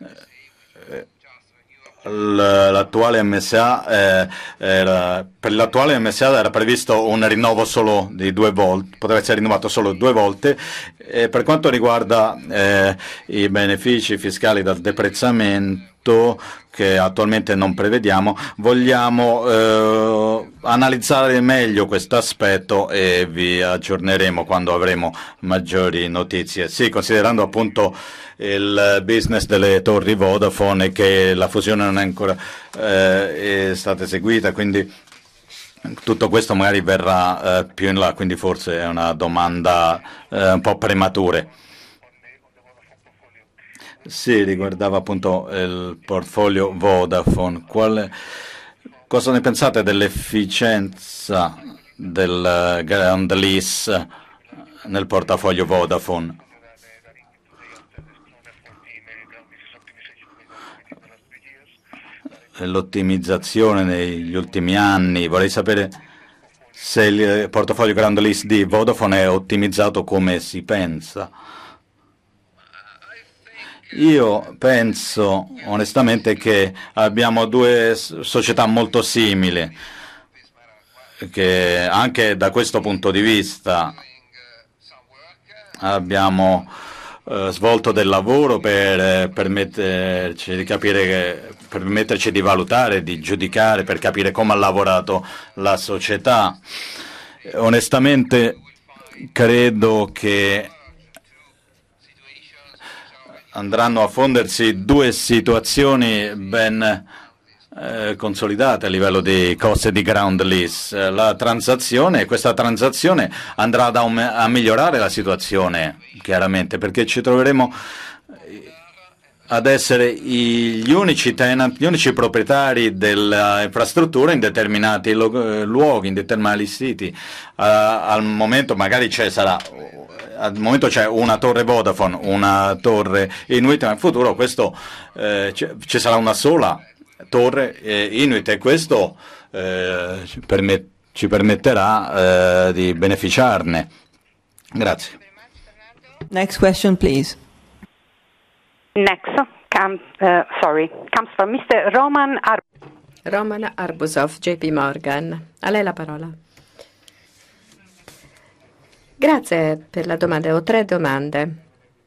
L'attuale M S A eh, era, per l'attuale M S A era previsto un rinnovo solo di due volte, poteva essere rinnovato solo due volte. E per quanto riguarda eh, i benefici fiscali dal deprezzamento, che attualmente non prevediamo, vogliamo eh, analizzare meglio questo aspetto e vi aggiorneremo quando avremo maggiori notizie. Sì, considerando appunto il business delle torri Vodafone e che la fusione non è ancora eh, è stata eseguita, quindi tutto questo magari verrà eh, più in là, quindi forse è una domanda eh, un po' premature. Sì, riguardava appunto il portfolio Vodafone. Quale, cosa ne pensate dell'efficienza del ground lease nel portafoglio Vodafone? L'ottimizzazione negli ultimi anni, vorrei sapere se il portafoglio ground lease di Vodafone è ottimizzato come si pensa. Io penso onestamente che abbiamo due società molto simili, che anche da questo punto di vista abbiamo eh, svolto del lavoro per eh, permetterci di capire, che, per permetterci di valutare, di giudicare, per capire come ha lavorato la società. Onestamente credo che andranno a fondersi due situazioni ben eh, consolidate a livello di costi di ground lease. La transazione, questa transazione andrà ad a migliorare la situazione, chiaramente, perché ci troveremo ad essere gli unici tenant, gli unici proprietari dell'infrastruttura in determinati luoghi, in determinati siti. Uh, al momento magari c'è sarà al momento c'è una torre Vodafone, una torre Inuit, ma in futuro questo eh, ci sarà una sola torre eh, Inuit e questo eh, ci, permet- ci permetterà eh, di beneficiarne. Grazie. Next question, please. Next, come, uh, sorry, comes from mister Roman Ar- Roman Arbuzov, J P Morgan. A lei la parola. Grazie per la domanda. Ho tre domande.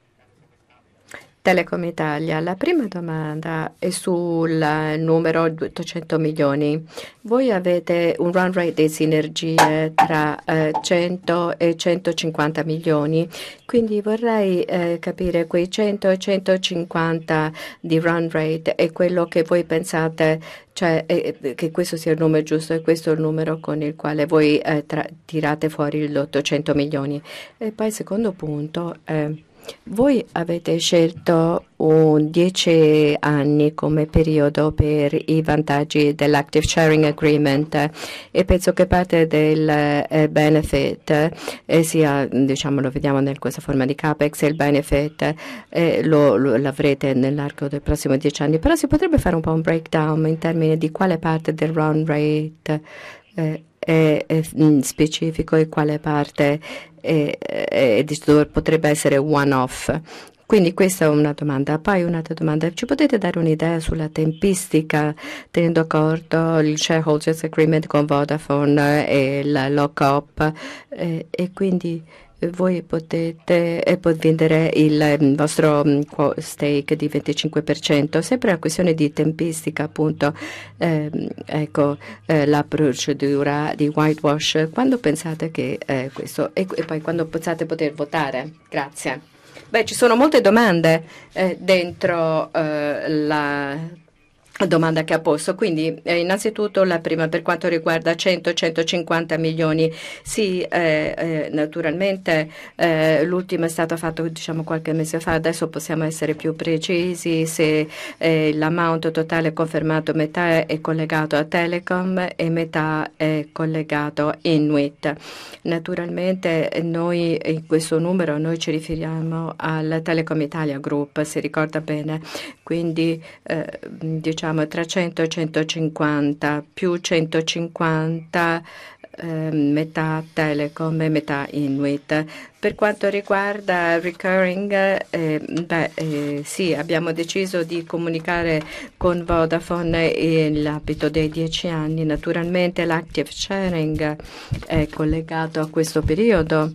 Telecom Italia. La prima domanda è sul numero ottocento milioni. Voi avete un run rate di sinergie tra eh, cento e centocinquanta milioni, quindi vorrei eh, capire quei cento e centocinquanta di run rate è quello che voi pensate, cioè eh, che questo sia il numero giusto e questo è il numero con il quale voi eh, tra- tirate fuori gli ottocento milioni. E poi il secondo punto è voi avete scelto un dieci anni come periodo per i vantaggi dell'Active Sharing Agreement e penso che parte del eh, benefit eh, sia, diciamo, lo vediamo in questa forma di CAPEX e il benefit eh, lo, lo, l'avrete nell'arco dei prossimi dieci anni, però si potrebbe fare un po' un breakdown in termini di quale parte del run rate eh, è, è specifico e quale parte E, e, e potrebbe essere one-off. Quindi questa è una domanda. Poi un'altra domanda, ci potete dare un'idea sulla tempistica tenendo conto il shareholders agreement con Vodafone e il lock-up eh, e quindi voi potete eh, vendere il, il vostro um, stake di venticinque per cento, sempre una questione di tempistica appunto, eh, ecco eh, la procedura di whitewash, quando pensate che eh, questo e, e poi quando pensate poter votare? Grazie. Beh, ci sono molte domande eh, dentro eh, la domanda che ha posto, quindi eh, innanzitutto la prima per quanto riguarda cento centocinquanta milioni, sì, eh, eh, naturalmente eh, l'ultimo è stato fatto diciamo qualche mese fa, adesso possiamo essere più precisi se eh, l'amount totale confermato metà è collegato a Telecom e metà è collegato a Inuit. Naturalmente noi in questo numero noi ci riferiamo al Telecom Italia Group, si ricorda bene, quindi eh, diciamo tra cento e centocinquanta più centocinquanta eh, metà Telecom e metà Inuit. Per quanto riguarda recurring, eh, beh, eh, sì, abbiamo deciso di comunicare con Vodafone nell'ambito dei dieci anni. Naturalmente l'active sharing è collegato a questo periodo.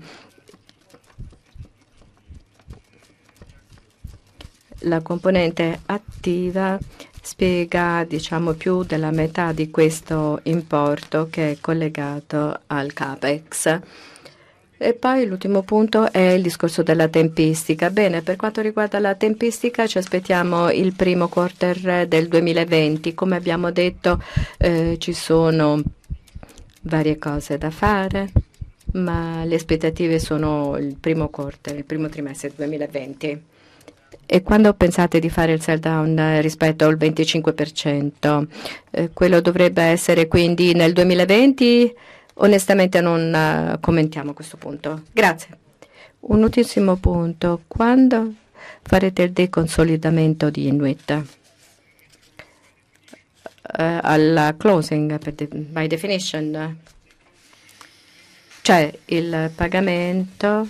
La componente attiva spiega diciamo più della metà di questo importo che è collegato al CAPEX. E poi l'ultimo punto è il discorso della tempistica. Bene, per quanto riguarda la tempistica ci aspettiamo il primo quarter del duemilaventi. Come abbiamo detto eh, ci sono varie cose da fare, ma le aspettative sono il primo quarter, il primo trimestre del duemilaventi. E quando pensate di fare il sell down eh, rispetto al venticinque per cento, eh, quello dovrebbe essere quindi nel duemilaventi? Onestamente non uh, commentiamo a questo punto. Grazie. Un ultimo punto, quando farete il deconsolidamento di Inuit? Uh, alla closing, per de- by definition, cioè il pagamento...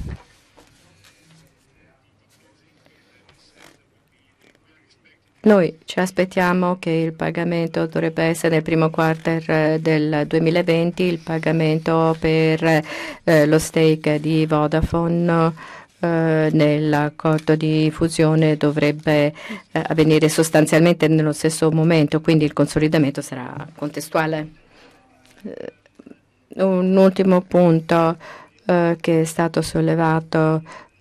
Noi ci aspettiamo che il pagamento dovrebbe essere nel primo quarter del duemilaventi, il pagamento per eh, lo stake di Vodafone eh, nell'accordo di fusione dovrebbe eh, avvenire sostanzialmente nello stesso momento, quindi il consolidamento sarà contestuale. Eh, un ultimo punto eh, che è stato sollevato.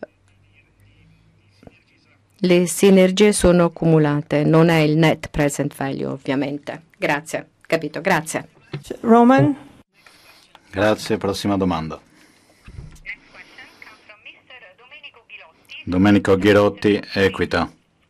Le sinergie sono cumulate, non è il net present value ovviamente. Grazie, capito, grazie. Roman? Grazie, prossima domanda. Domenico Ghirotti, Equita.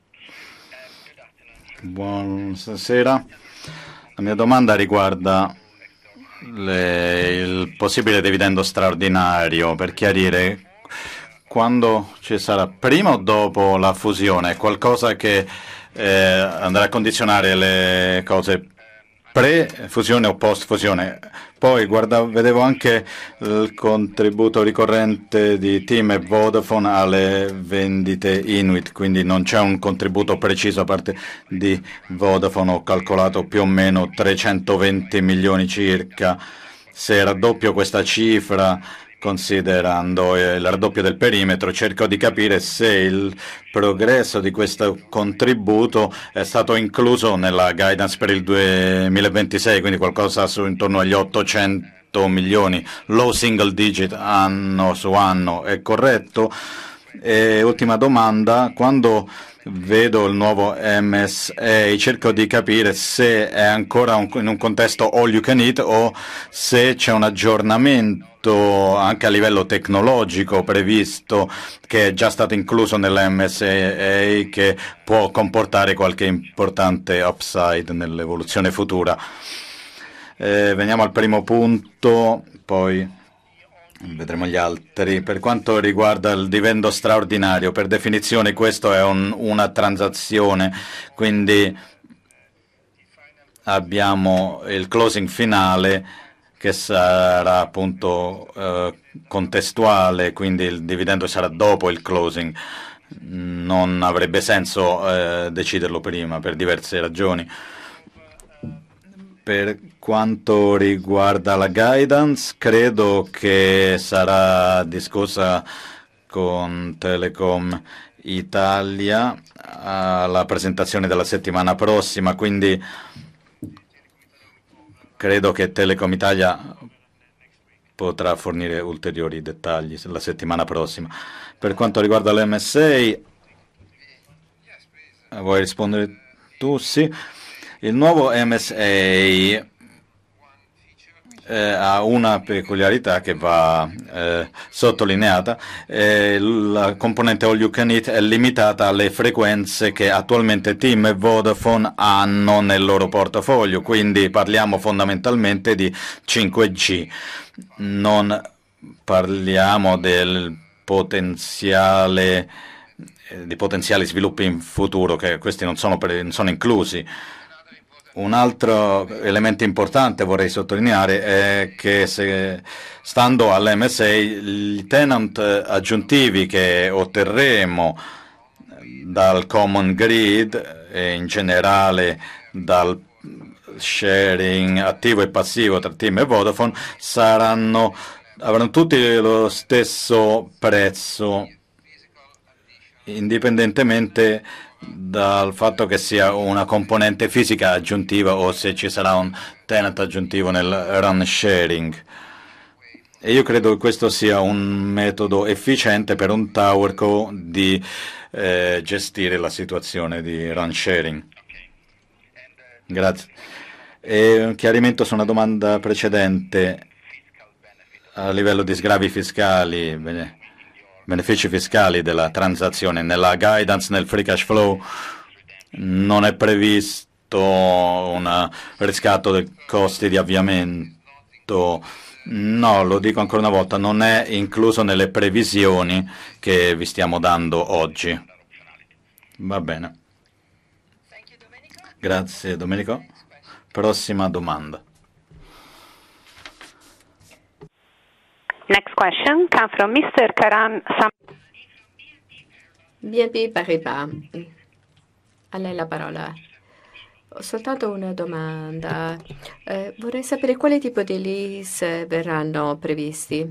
Buonasera. La mia domanda riguarda le, il possibile dividendo straordinario, per chiarire quando ci sarà, prima o dopo la fusione, qualcosa che eh, andrà a condizionare le cose pre-fusione o post-fusione. Poi guarda, vedevo anche il contributo ricorrente di Team e Vodafone alle vendite Inuit, quindi non c'è un contributo preciso a parte di Vodafone. Ho calcolato più o meno trecentoventi milioni circa. Se raddoppio questa cifra, considerando il raddoppio del perimetro, cerco di capire se il progresso di questo contributo è stato incluso nella guidance per il duemilaventisei, quindi qualcosa su intorno agli ottocento milioni, low single digit anno su anno, è corretto? E ultima domanda, quando vedo il nuovo M S A cerco di capire se è ancora un, in un contesto all you can eat o se c'è un aggiornamento anche a livello tecnologico previsto che è già stato incluso nell'M S A che può comportare qualche importante upside nell'evoluzione futura. Eh, veniamo al primo punto, poi vedremo gli altri. Per quanto riguarda il dividendo straordinario, per definizione questo è un, una transazione, quindi abbiamo il closing finale che sarà appunto eh, contestuale, quindi il dividendo sarà dopo il closing. Non avrebbe senso eh, deciderlo prima per diverse ragioni. Per quanto riguarda la guidance, credo che sarà discussa con Telecom Italia alla presentazione della settimana prossima, quindi credo che Telecom Italia potrà fornire ulteriori dettagli la settimana prossima. Per quanto riguarda l'M S A, vuoi rispondere tu? Sì. Il nuovo M S A eh, ha una peculiarità che va eh, sottolineata. Eh, la componente All You Can Eat è limitata alle frequenze che attualmente Team e Vodafone hanno nel loro portafoglio, quindi parliamo fondamentalmente di cinque G. Non parliamo del potenziale, eh, di potenziali sviluppi in futuro, che questi non sono, pre, non sono inclusi. Un altro elemento importante vorrei sottolineare è che se, stando all'M S A, i tenant aggiuntivi che otterremo dal Common Grid e in generale dal sharing attivo e passivo tra Team e Vodafone saranno, avranno tutti lo stesso prezzo, indipendentemente dal fatto che sia una componente fisica aggiuntiva o se ci sarà un tenant aggiuntivo nel run sharing. E io credo che questo sia un metodo efficiente per un towerco di eh, gestire la situazione di run sharing. Grazie. E un chiarimento su una domanda precedente a livello di sgravi fiscali. Bene. Benefici fiscali della transazione. Nella guidance, nel free cash flow, non è previsto un riscatto dei costi di avviamento. No, lo dico ancora una volta, non è incluso nelle previsioni che vi stiamo dando oggi. Va bene. Grazie Domenico. Prossima domanda. Next question comes from mister Karan Sam. B N P Paribas. A lei la parola. Ho soltanto una domanda. Eh, vorrei sapere quale tipo di lease verranno previsti.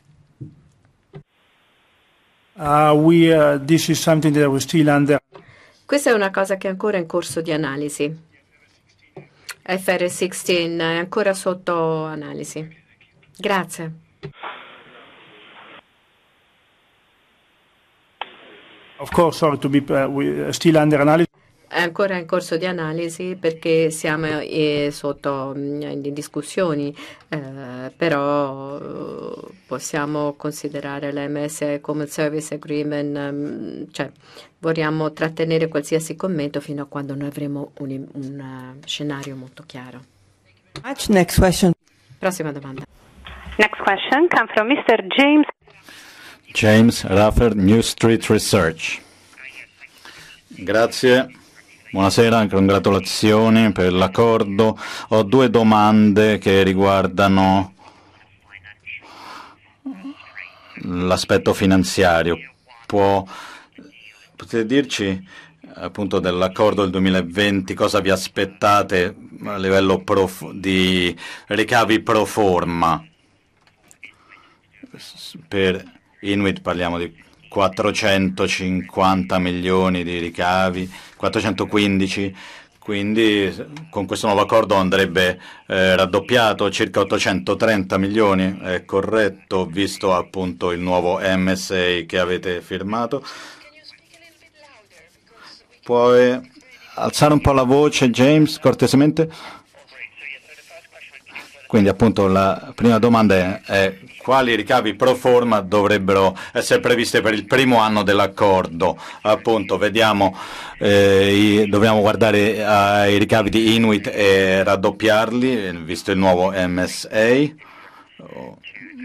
Uh, we, uh, this is something that we're still under. Questa è una cosa che è ancora in corso di analisi. F R dodici è ancora sotto analisi. Grazie. Of course, sorry to be uh, we still under analysis. È ancora in corso di analisi perché siamo eh, sotto mh, in discussioni, eh, però eh, possiamo considerare l'M S A come Service Agreement, um, cioè vogliamo trattenere qualsiasi commento fino a quando noi avremo un, un uh, scenario molto chiaro. Next question. Prossima domanda. Next question comes from mister James. James Raffer, New Street Research. Grazie. Buonasera, congratulazioni per l'accordo. Ho due domande che riguardano l'aspetto finanziario. Può, potete dirci appunto dell'accordo del duemilaventi cosa vi aspettate a livello pro, di ricavi pro forma? Per Inuit parliamo di quattrocentocinquanta milioni di ricavi, quattrocentoquindici, quindi con questo nuovo accordo andrebbe eh, raddoppiato, circa ottocentotrenta milioni, è corretto, visto appunto il nuovo M S A che avete firmato. Puoi alzare un po' la voce, James, cortesemente? Quindi appunto la prima domanda è quali ricavi pro forma dovrebbero essere previste per il primo anno dell'accordo. Appunto vediamo, eh, i, dobbiamo guardare ai ricavi di Inuit e raddoppiarli, visto il nuovo M S A. O,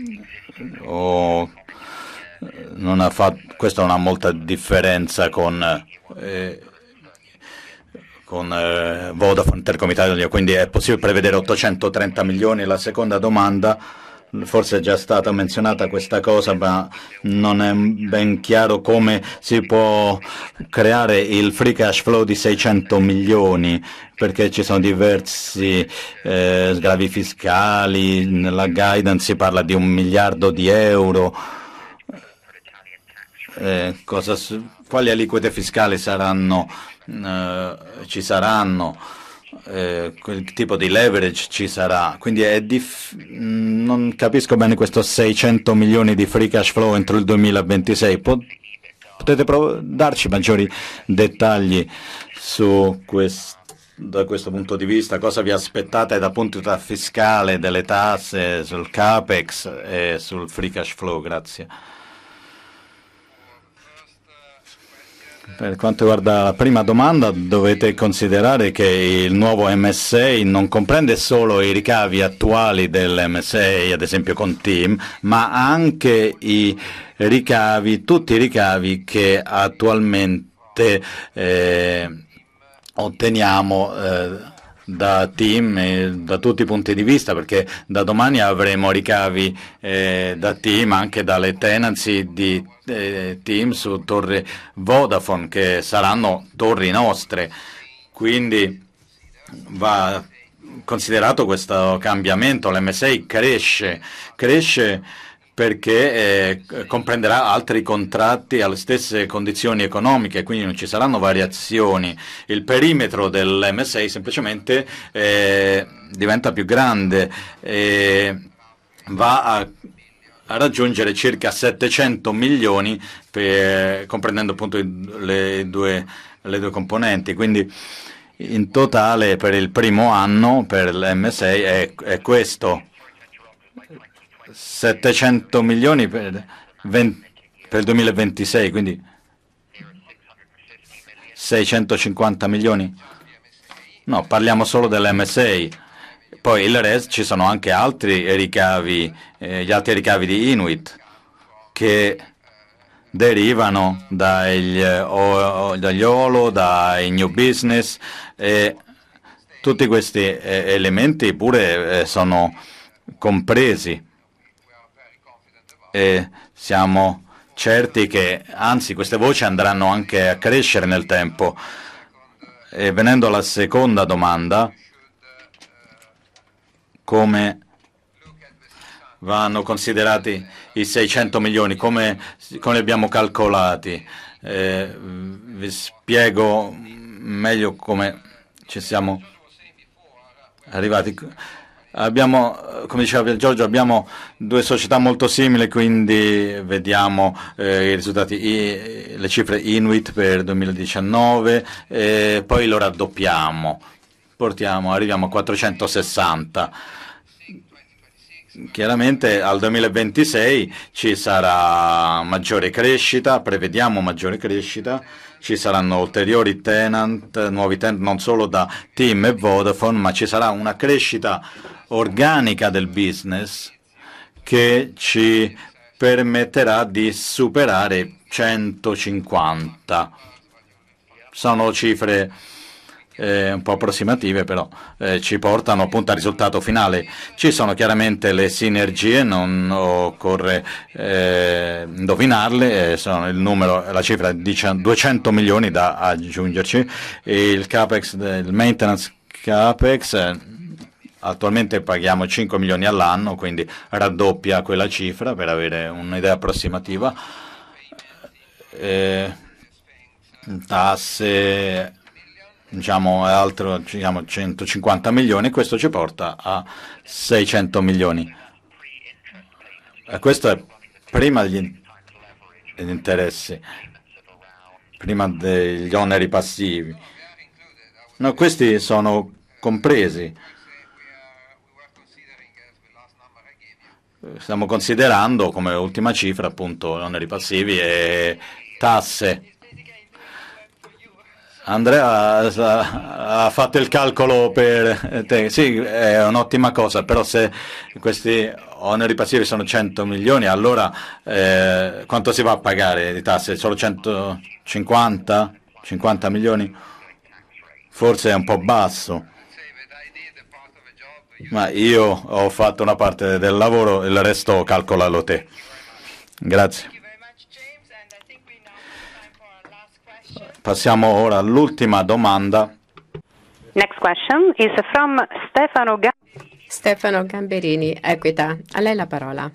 o, non ha fatto, questo non ha molta differenza con... Eh, con eh, Vodafone Intercomitatorio, quindi è possibile prevedere ottocentotrenta milioni. La seconda domanda, forse è già stata menzionata questa cosa, ma non è ben chiaro come si può creare il free cash flow di seicento milioni, perché ci sono diversi eh, sgravi fiscali, nella guidance si parla di un miliardo di euro. Eh, cosa, quali aliquote fiscali saranno? Uh, ci saranno, eh, quel tipo di leverage ci sarà, quindi è dif- non capisco bene questo seicento milioni di free cash flow entro il duemilaventisei. Pot- potete prov- darci maggiori dettagli su questo? Da questo punto di vista, cosa vi aspettate dal punto di vista fiscale, delle tasse, sul capex e sul free cash flow? Grazie. Per quanto riguarda la prima domanda, dovete considerare che il nuovo M S A non comprende solo i ricavi attuali dell'M S A, ad esempio con Team, ma anche i ricavi, tutti i ricavi che attualmente eh, otteniamo eh, da Team e da tutti i punti di vista, perché da domani avremo ricavi eh, da Team, anche dalle tenancy di eh, Team su torri Vodafone, che saranno torri nostre, quindi va considerato questo cambiamento. L'M S A cresce, cresce perché eh, comprenderà altri contratti alle stesse condizioni economiche, quindi non ci saranno variazioni. Il perimetro dell'M S A semplicemente eh, diventa più grande e va a, a raggiungere circa settecento milioni, per, comprendendo appunto le due, le due componenti. Quindi in totale per il primo anno per l'M S A è, è questo. settecento milioni per, venti, per il duemilaventisei, quindi seicentocinquanta milioni. No, parliamo solo dell'M S A. Poi il resto ci sono anche altri ricavi, eh, gli altri ricavi di Inuit che derivano dagli, o, dagli O L O, dai new business, e tutti questi eh, elementi pure eh, sono compresi. E siamo certi che, anzi, queste voci andranno anche a crescere nel tempo. E venendo alla seconda domanda, come vanno considerati i seicento milioni, come, come li abbiamo calcolati? Eh, vi spiego meglio come ci siamo arrivati. Abbiamo, come diceva Giorgio, abbiamo due società molto simili, quindi vediamo eh, i risultati, i, le cifre Inuit per il duemiladiciannove, e poi lo raddoppiamo, portiamo, arriviamo a quattrocentosessanta. Chiaramente al duemilaventisei ci sarà maggiore crescita, prevediamo maggiore crescita, ci saranno ulteriori tenant, nuovi tenant non solo da Team e Vodafone, ma ci sarà una crescita organica del business che ci permetterà di superare centocinquanta. Sono cifre eh, un po' approssimative, però eh, ci portano appunto al risultato finale. Ci sono chiaramente le sinergie, non occorre eh, indovinarle, eh, sono il numero, la cifra dice duecento milioni da aggiungerci, e il capex, il maintenance capex, eh, attualmente paghiamo cinque milioni all'anno, quindi raddoppia quella cifra per avere un'idea approssimativa. Eh, tasse, diciamo, altro, diciamo centocinquanta milioni, questo ci porta a seicento milioni. E questo è prima degli, degli interessi, prima degli oneri passivi. No, questi sono compresi. Stiamo considerando come ultima cifra appunto oneri passivi e tasse. Andrea ha fatto il calcolo per te. Sì, è un'ottima cosa, però se questi oneri passivi sono cento milioni, allora eh, quanto si va a pagare di tasse? Solo centocinquanta? cinquanta milioni? Forse è un po' basso. Ma io ho fatto una parte del lavoro, il resto calcolalo te. Grazie. Passiamo ora all'ultima domanda. Next question is from Stefano Ga- Stefano Gamberini, Equita. A lei la parola.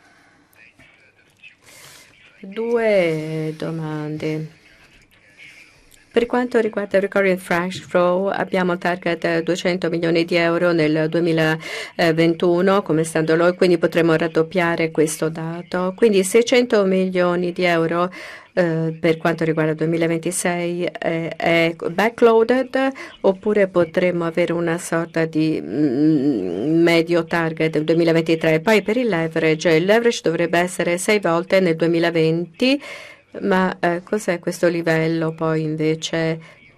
Due domande. Per quanto riguarda il recurring cash flow, abbiamo il target duecento milioni di euro nel duemilaventuno come standalone, quindi potremo raddoppiare questo dato. Quindi seicento milioni di euro eh, per quanto riguarda il duemilaventisei eh, è backloaded, oppure potremmo avere una sorta di mm, medio target del duemilaventitré. Poi per il leverage, il leverage dovrebbe essere sei volte nel duemilaventi. Ma eh, cos'è questo livello poi invece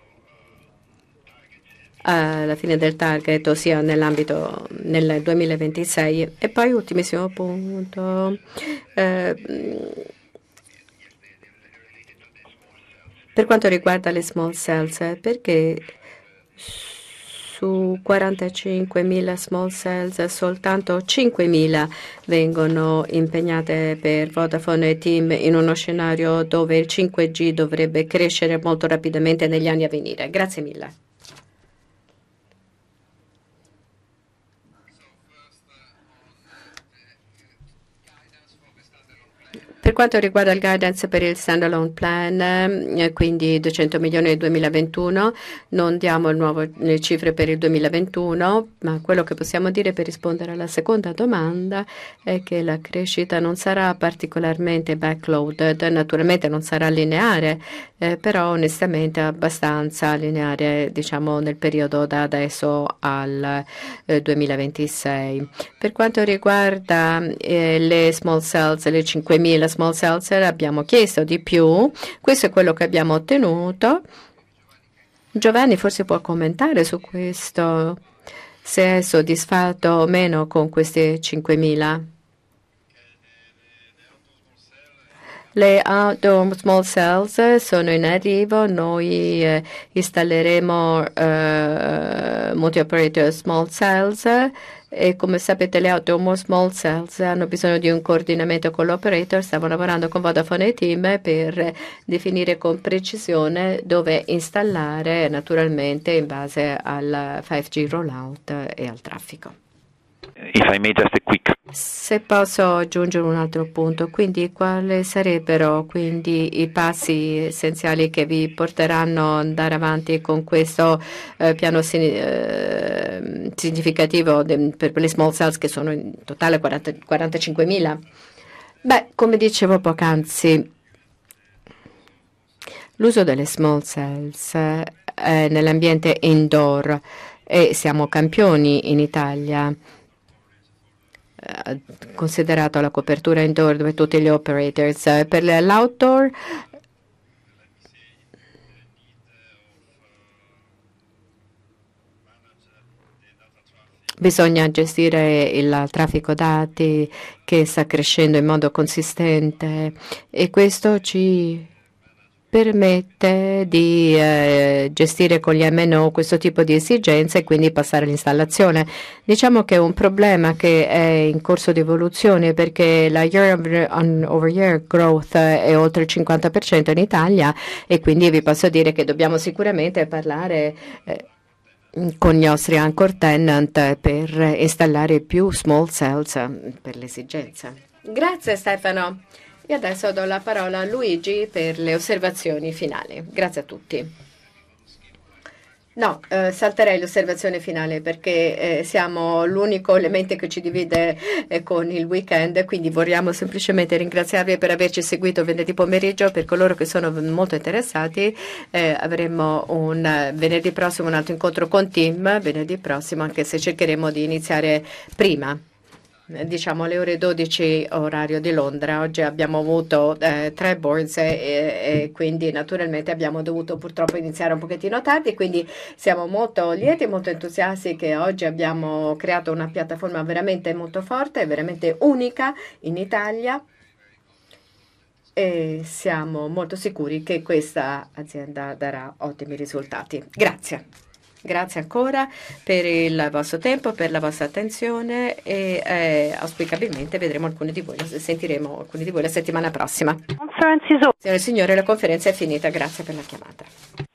alla fine del target, ossia nell'ambito nel duemilaventisei? E poi ultimissimo punto, eh, per quanto riguarda le small cells, perché su quarantacinquemila small cells soltanto cinquemila vengono impegnate per Vodafone e TIM in uno scenario dove il cinque G dovrebbe crescere molto rapidamente negli anni a venire? Grazie mille. Per quanto riguarda il guidance per il standalone plan, eh, quindi duecento milioni nel duemilaventuno, non diamo il nuovo, le cifre per il duemilaventuno, ma quello che possiamo dire per rispondere alla seconda domanda è che la crescita non sarà particolarmente backloaded, naturalmente non sarà lineare, eh, però onestamente abbastanza lineare, diciamo, nel periodo da adesso al eh, duemilaventisei. Per quanto riguarda eh, le small cells, le cinquemila small cells, abbiamo chiesto di più, questo è quello che abbiamo ottenuto. Giovanni forse può commentare su questo, se è soddisfatto o meno con queste cinquemila. Le outdoor small cells sono in arrivo, noi eh, installeremo eh, multi-operator small cells e come sapete le outdoor small cells hanno bisogno di un coordinamento con l'operator. Stiamo lavorando con Vodafone e TIM per definire con precisione dove installare, naturalmente in base al cinque G rollout e al traffico. If I may just a quick. Se posso aggiungere un altro punto, quindi quali sarebbero quindi i passi essenziali che vi porteranno ad andare avanti con questo eh, piano sin- eh, significativo de- per le small cells che sono in totale quaranta, quarantacinquemila? Beh, come dicevo poc'anzi, l'uso delle small cells eh, nell'ambiente indoor e siamo campioni in Italia. Considerato la copertura indoor dove tutti gli operators per l'outdoor Bisogna gestire il traffico dati che sta crescendo in modo consistente e questo ci permette di eh, gestire con gli M N O questo tipo di esigenze e quindi passare all'installazione. Diciamo che è un problema che è in corso di evoluzione perché la year over year growth è oltre il cinquanta per cento in Italia e quindi vi posso dire che dobbiamo sicuramente parlare eh, con gli nostri anchor tenant per installare più small cells per le esigenze. Grazie Stefano. E adesso do la parola a Luigi per le osservazioni finali. Grazie a tutti. No, eh, salterei l'osservazione finale perché eh, siamo l'unico elemento che ci divide eh, con il weekend, quindi vogliamo semplicemente ringraziarvi per averci seguito venerdì pomeriggio. Per coloro che sono molto interessati eh, avremo un uh, venerdì prossimo un altro incontro con Tim, venerdì prossimo, anche se cercheremo di iniziare prima. Diciamo alle ore dodici orario di Londra. Oggi abbiamo avuto eh, tre boards e, e quindi naturalmente abbiamo dovuto purtroppo iniziare un pochettino tardi, quindi siamo molto lieti e molto entusiasti che oggi abbiamo creato una piattaforma veramente molto forte, veramente unica in Italia e siamo molto sicuri che questa azienda darà ottimi risultati. Grazie. Grazie ancora per il vostro tempo, per la vostra attenzione e eh, auspicabilmente vedremo alcuni di voi, sentiremo alcuni di voi la settimana prossima. Signore e signori, la conferenza è finita, grazie per la chiamata.